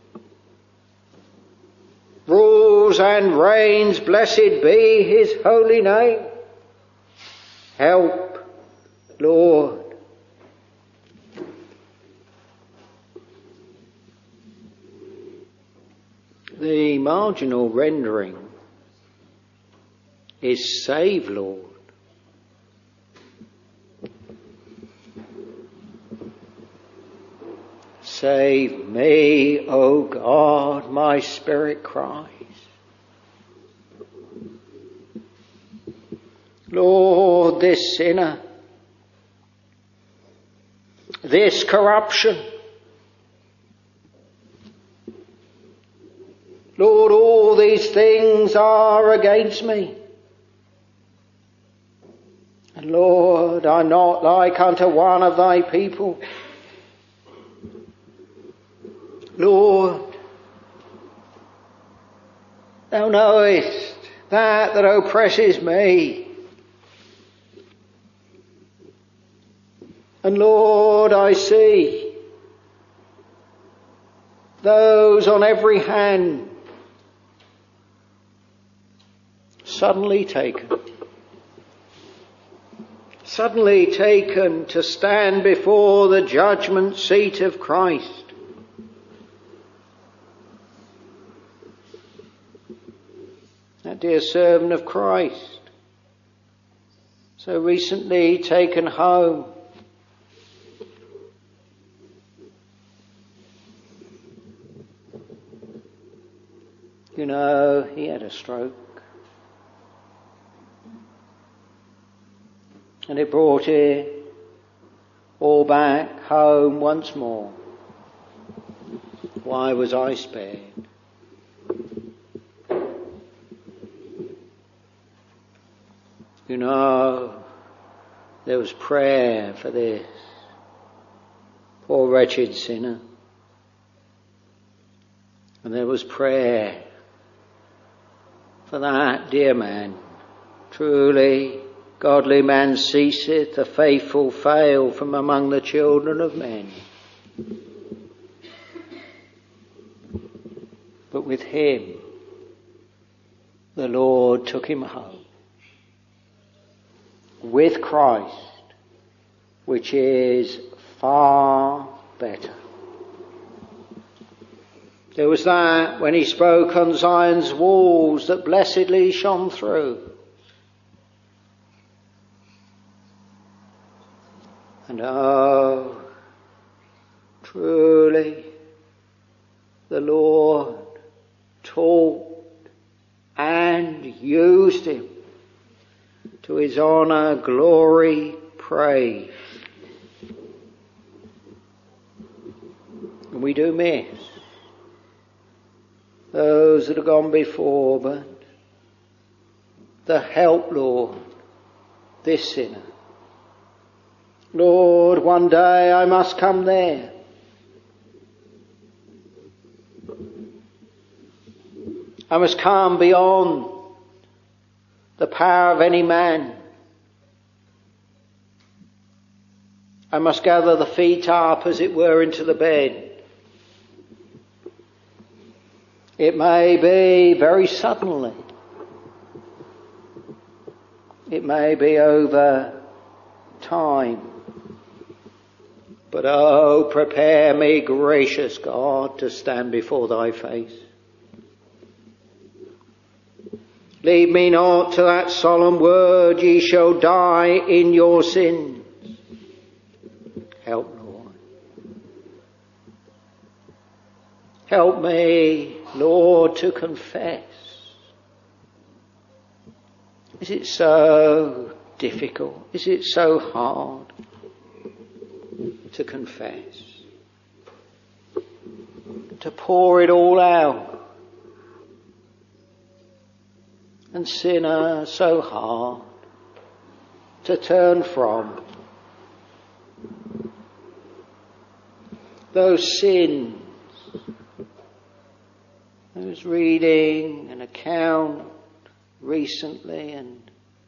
rules and reigns, blessed be his holy name. Help, Lord. The marginal rendering is save, Lord. Save me, O God, my spirit cries. Lord, this sinner, this corruption, Lord, all these things are against me. And Lord, I'm not like unto one of thy people. Lord, thou knowest that that oppresses me. And Lord, I see those on every hand suddenly taken, suddenly taken to stand before the judgment seat of Christ. That dear servant of Christ, so recently taken home, you know, he had a stroke. And it brought it all back home once more. Why was I spared? You know, there was prayer for this. poor wretched sinner. And there was prayer for that dear man. Truly, godly man ceaseth, the faithful fail from among the children of men. But with him, the Lord took him home with Christ, which is far better. There was that when he spoke on Zion's walls that blessedly shone through. And oh, truly, the Lord taught and used him to his honour, glory, praise. And we do miss those that have gone before, but the help, Lord, this sinner. Lord, one day I must come there. I must come beyond the power of any man. I must gather the feet up, as it were, into the bed. It may be very suddenly. It may be over time. But oh, prepare me, gracious God, to stand before thy face. Lead me not to that solemn word, ye shall die in your sins. Help, Lord. Help me, Lord, to confess. Is it so difficult? Is it so hard to confess? To pour it all out? And sinner, so hard to turn from. Those sins. I was reading an account recently, and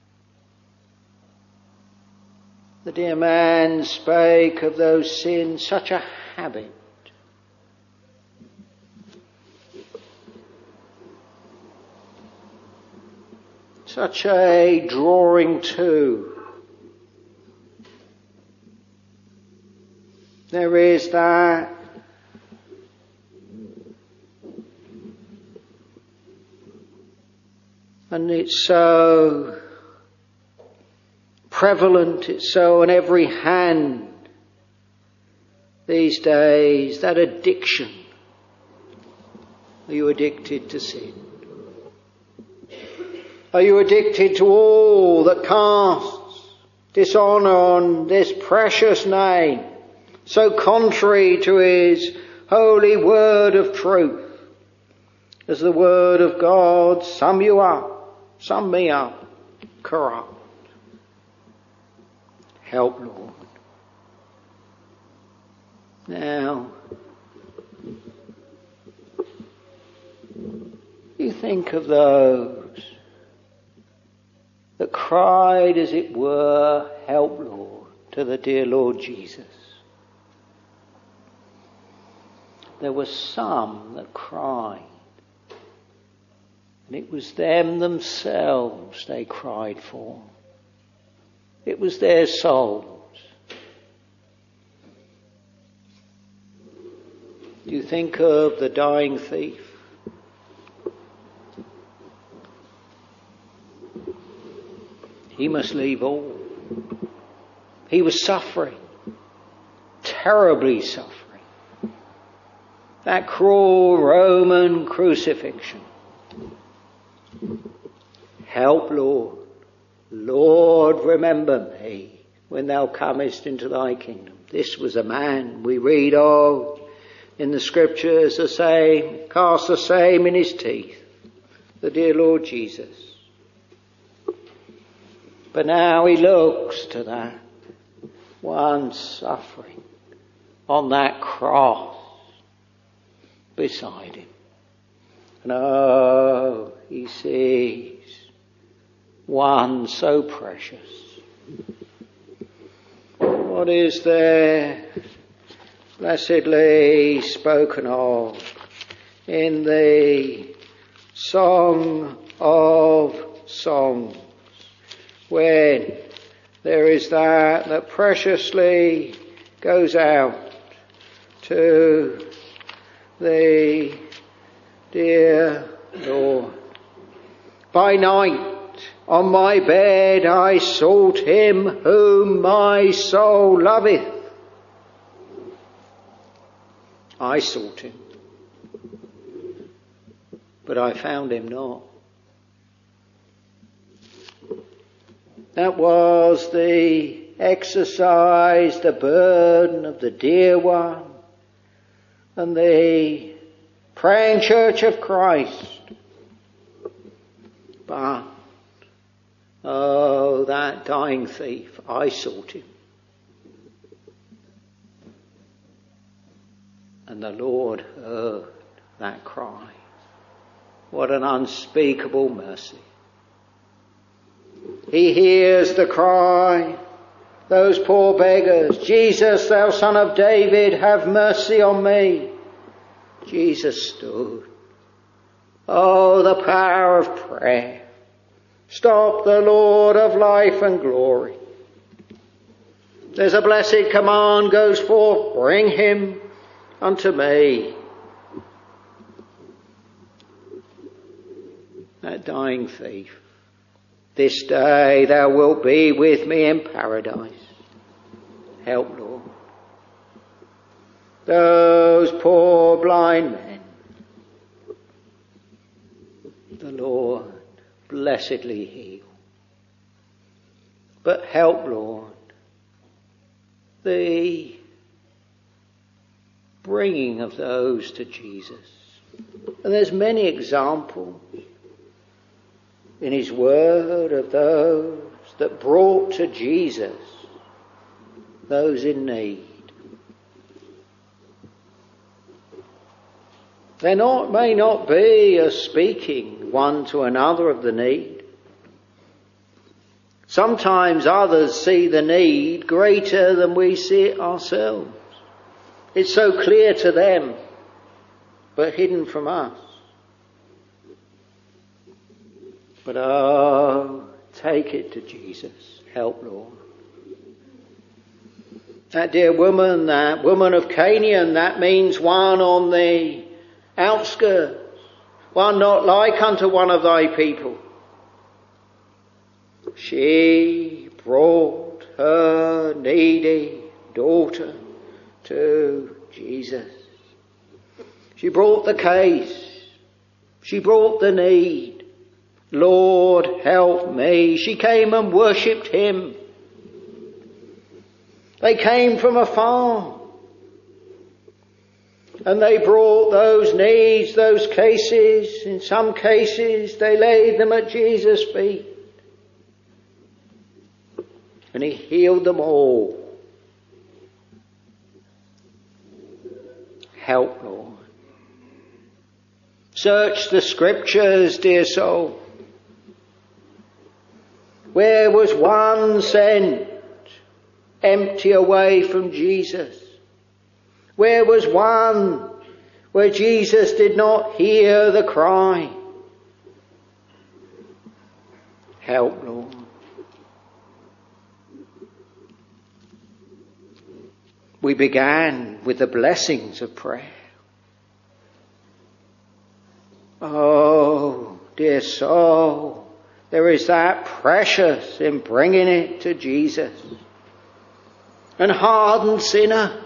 the dear man spake of those sins, such a habit. Such a drawing to. There is that and it's so prevalent, it's so on every hand these days, that addiction. Are you addicted to sin? Are you addicted to all that casts dishonour on this precious name, so contrary to his holy word of truth, as the word of God sum you up, sum me up, corrupt? Help, Lord. Now, you think of those that cried, as it were, help, Lord, to the dear Lord Jesus. There were some that cried, and it was them themselves they cried for. It was their souls. Do you think of the dying thief? He must leave all. He was suffering, terribly suffering. That cruel Roman crucifixion. Help, Lord. Lord, remember me when thou comest into thy kingdom. This was a man we read of in the scriptures, the same, cast the same in his teeth, the dear Lord Jesus. But now he looks to that one suffering on that cross beside him. And oh, he sees one so precious. What is there blessedly spoken of in the Song of Songs, when there is that that preciously goes out to the dear Lord. By night on my bed I sought him whom my soul loveth. I sought him, but I found him not. That was the exercise, the burden of the dear one and the praying church of Christ. But, oh, that dying thief, I sought him. And the Lord heard that cry. What an unspeakable mercy. He hears the cry, those poor beggars, Jesus, thou son of David, have mercy on me. Jesus stood. Oh, the power of prayer. Stop the Lord of life and glory. There's a blessed command goes forth, bring him unto me. That dying thief, this day thou wilt be with me in paradise. Help, Lord. Those poor blind men, the Lord blessedly heal. But help, Lord, the bringing of those to Jesus. And there's many examples in his word of those that brought to Jesus those in need. There not, may not be a speaking one to another of the need. Sometimes others see the need greater than we see it ourselves. It's so clear to them, but hidden from us. But oh, take it to Jesus. Help, Lord. That dear woman, that woman of Canaan, that means one on the outskirts, one not like unto one of thy people. She brought her needy daughter to Jesus. She brought the case. She brought the need. Lord, help me. She came and worshipped him. They came from afar. And they brought those needs, those cases. In some cases, they laid them at Jesus' feet. And he healed them all. Help, Lord. Search the scriptures, dear soul. Where was one sent empty away from Jesus? Where was one where Jesus did not hear the cry? Help, Lord. We began with the blessings of prayer. Oh, dear soul, there is that precious in bringing it to Jesus. And hardened sinner,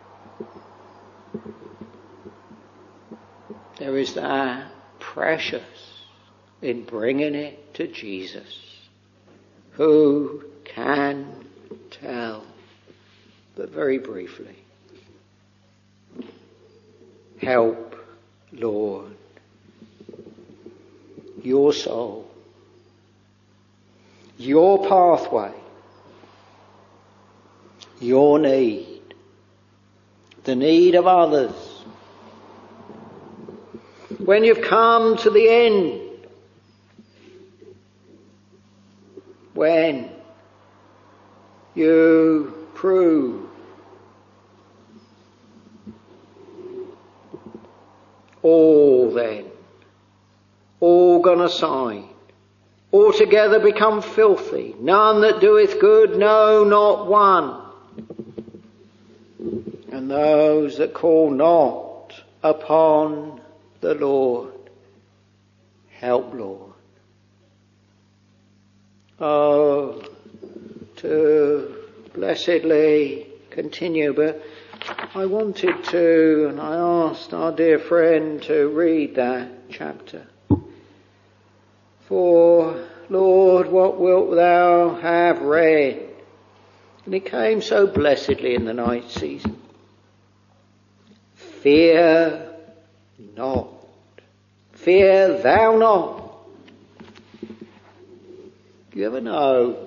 there is that precious in bringing it to Jesus. Who can tell? But very briefly, help, Lord, your soul, your pathway, your need, the need of others. When you've come to the end, when you prove all then, all gone aside, altogether become filthy, none that doeth good, no, not one. And those that call not upon the Lord, help, Lord. Oh, to blessedly continue, but I wanted to, and I asked our dear friend to read that chapter. For, Lord, what wilt thou have read? And it came so blessedly in the night season. Fear not. Fear thou not. Do you ever know?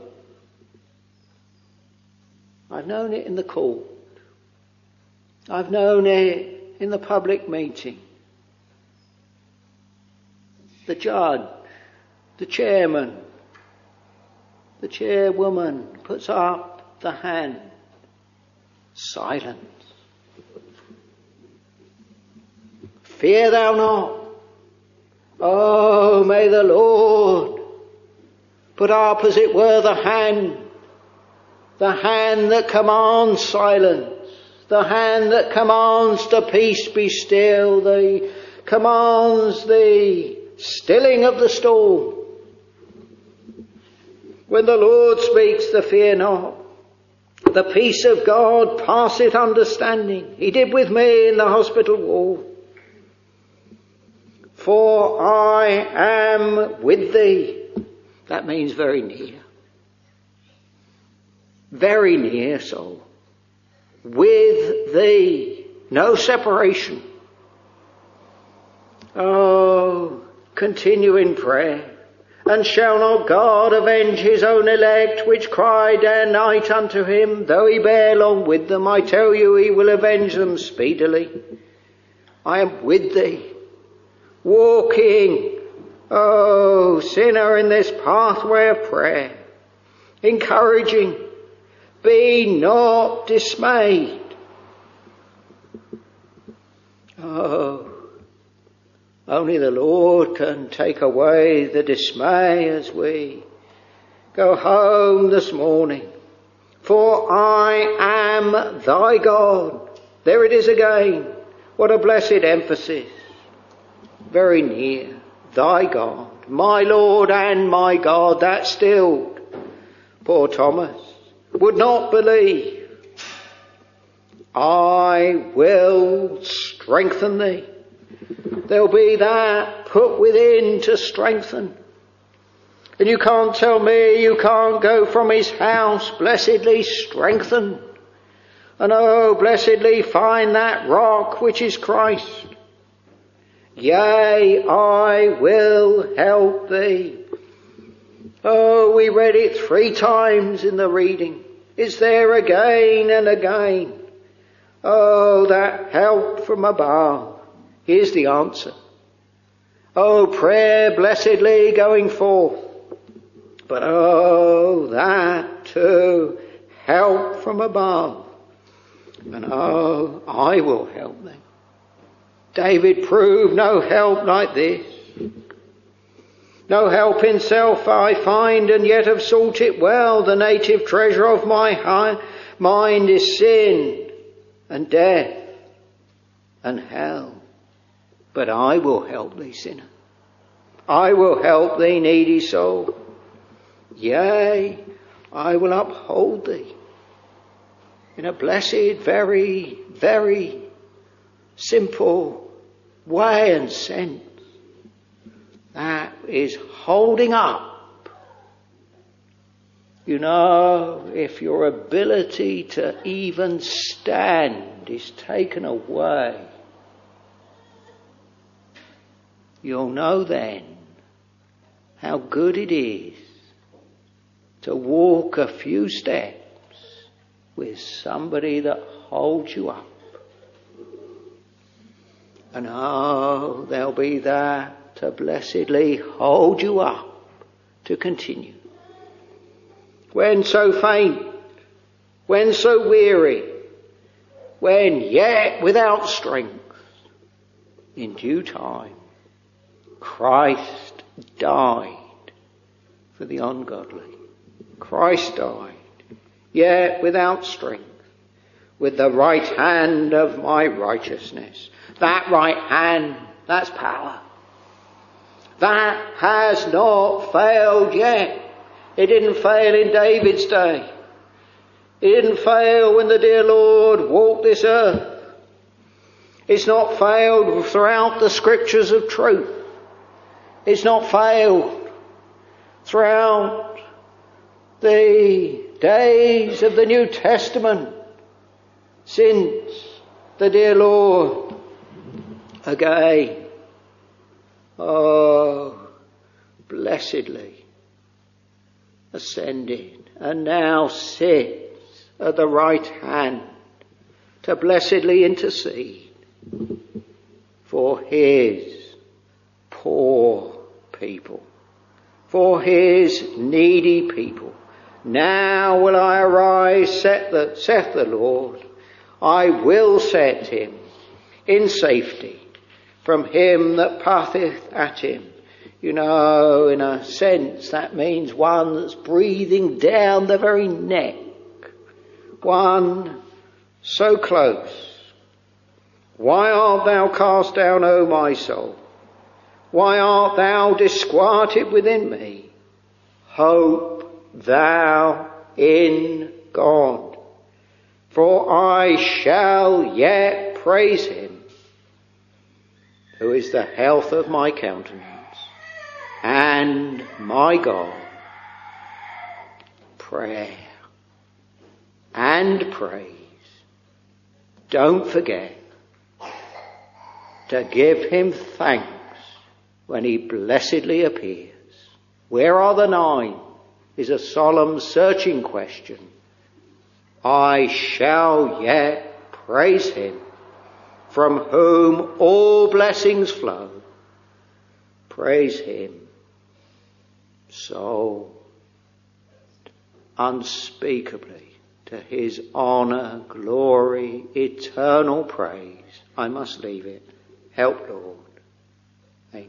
I've known it in the court. I've known it in the public meeting. The judge, the chairman, the chairwoman puts up the hand. Silence. Fear thou not. Oh, may the Lord put up, as it were, the hand, the hand that commands silence, the hand that commands the peace be still, the commands the stilling of the storm. When the Lord speaks, the fear not. The peace of God passeth understanding. He did with me in the hospital wall. For I am with thee. That means very near. Very near, soul. With thee. No separation. Oh, continue in prayer. And shall not God avenge his own elect, which cry day and night unto him? Though he bear long with them, I tell you, he will avenge them speedily. I am with thee. Walking, oh, sinner, in this pathway of prayer. Encouraging. Be not dismayed. Oh, only the Lord can take away the dismay as we go home this morning. For I am thy God. There it is again. What a blessed emphasis. Very near. Thy God. My Lord and my God. That stilled poor Thomas. Would not believe. I will strengthen thee. There'll be that put within to strengthen. And you can't tell me you can't go from his house blessedly strengthened. And oh, blessedly find that rock which is Christ. Yea, I will help thee. Oh, we read it three times in the reading. It's there again and again. Oh, that help from above. Here's the answer. Oh, prayer blessedly going forth. But oh, that too, help from above. And oh, I will help them. David proved no help like this. No help in self I find, and yet have sought it well. The native treasure of my high mind is sin and death and hell. But I will help thee, sinner. I will help thee, needy soul. Yea, I will uphold thee in a blessed, very, very simple way and sense. That is holding up. You know, if your ability to even stand is taken away, you'll know then how good it is to walk a few steps with somebody that holds you up. And oh, there'll be that to blessedly hold you up to continue. When so faint, when so weary, when yet without strength, in due time, Christ died for the ungodly. Christ died, yet without strength, with the right hand of my righteousness. That right hand, that's power. That has not failed yet. It didn't fail in David's day. It didn't fail when the dear Lord walked this earth. It's not failed throughout the scriptures of truth. It's not failed throughout the days of the New Testament since the dear Lord again, oh, blessedly ascended and now sits at the right hand to blessedly intercede for his poor people, for his needy people. Now will I arise, saith the, saith the Lord. I will set him in safety from him that puffeth at him. You know, in a sense, that means one that's breathing down the very neck. One so close. Why art thou cast down, O my soul? Why art thou disquieted within me? Hope thou in God, for I shall yet praise him, who is the health of my countenance, and my God. Prayer and praise. Don't forget to give him thanks when he blessedly appears. Where are the nine? Is a solemn searching question. I shall yet praise him, from whom all blessings flow. Praise him, soul, unspeakably, to his honour, glory, eternal praise. I must leave it. Help, Lord. Amen.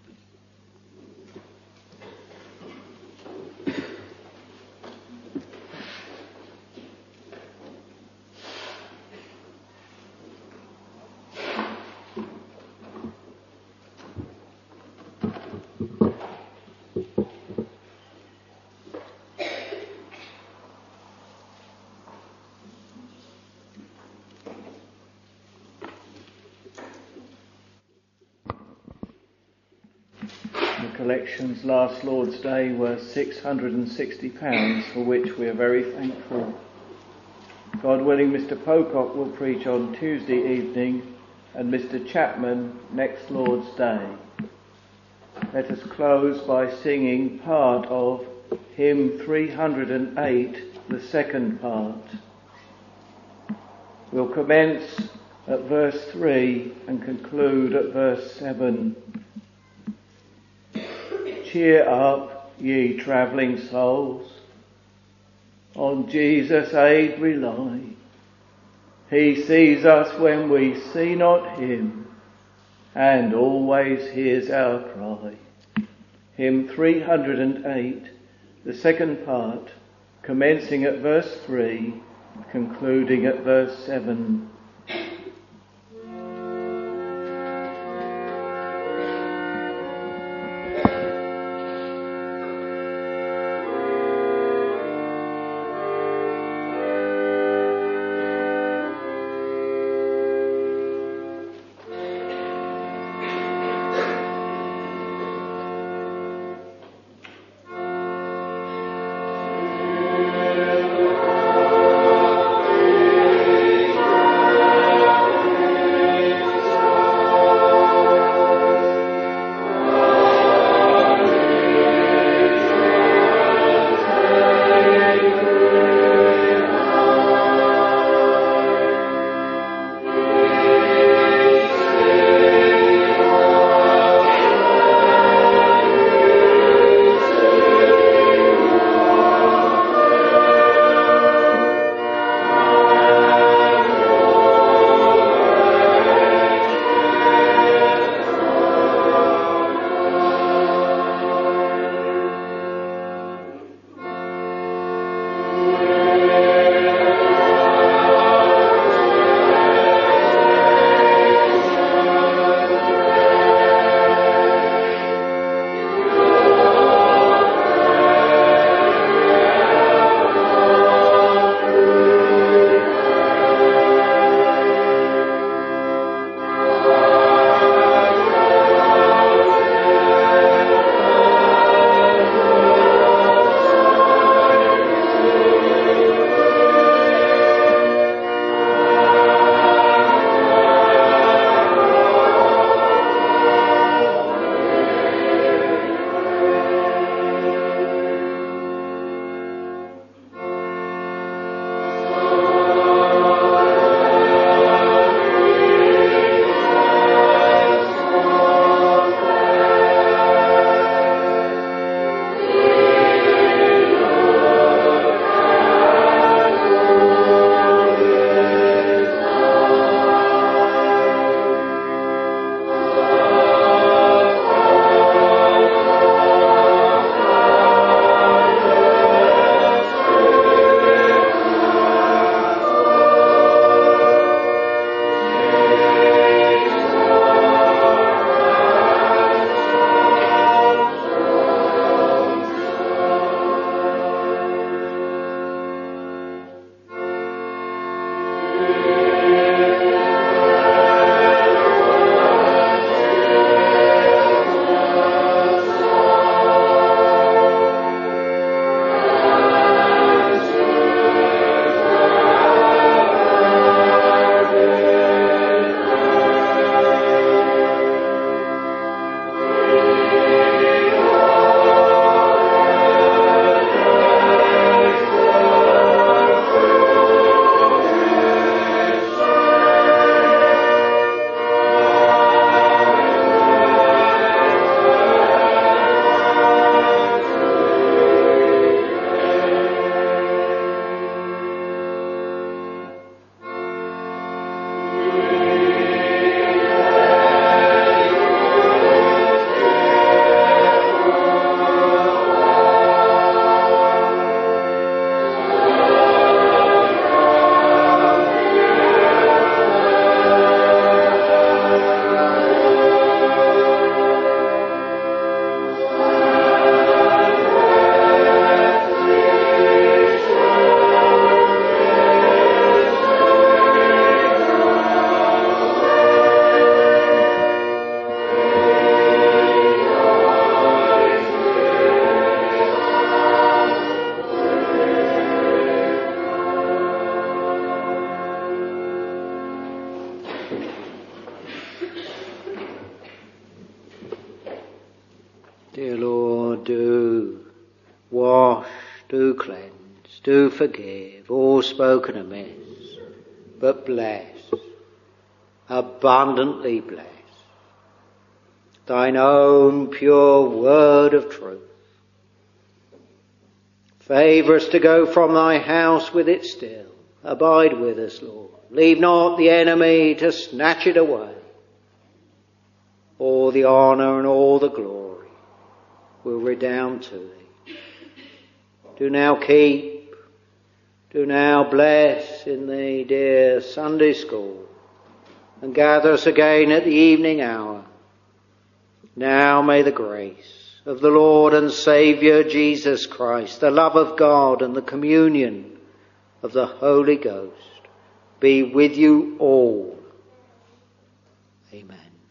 Collections last Lord's Day were six hundred sixty pounds, for which we are very thankful. God willing, Mister Pocock will preach on Tuesday evening and Mister Chapman next Lord's Day. Let us close by singing part of hymn three hundred eight, the second part. We'll commence at verse three and conclude at verse seven. Cheer up, ye travelling souls, on Jesus' aid rely. He sees us when we see not him, and always hears our cry. Hymn three hundred eight, the second part, commencing at verse three, concluding at verse seven. Amen. Dear Lord, do wash, do cleanse, do forgive all spoken amiss, but bless, abundantly bless, thine own pure word of truth. Favour us to go from thy house with it still. Abide with us, Lord. Leave not the enemy to snatch it away. All the honour and all the glory will redound to thee. Do now keep, do now bless in the dear Sunday school, and gather us again at the evening hour. Now may the grace of the Lord and Saviour Jesus Christ, the love of God and the communion of the Holy Ghost be with you all. Amen.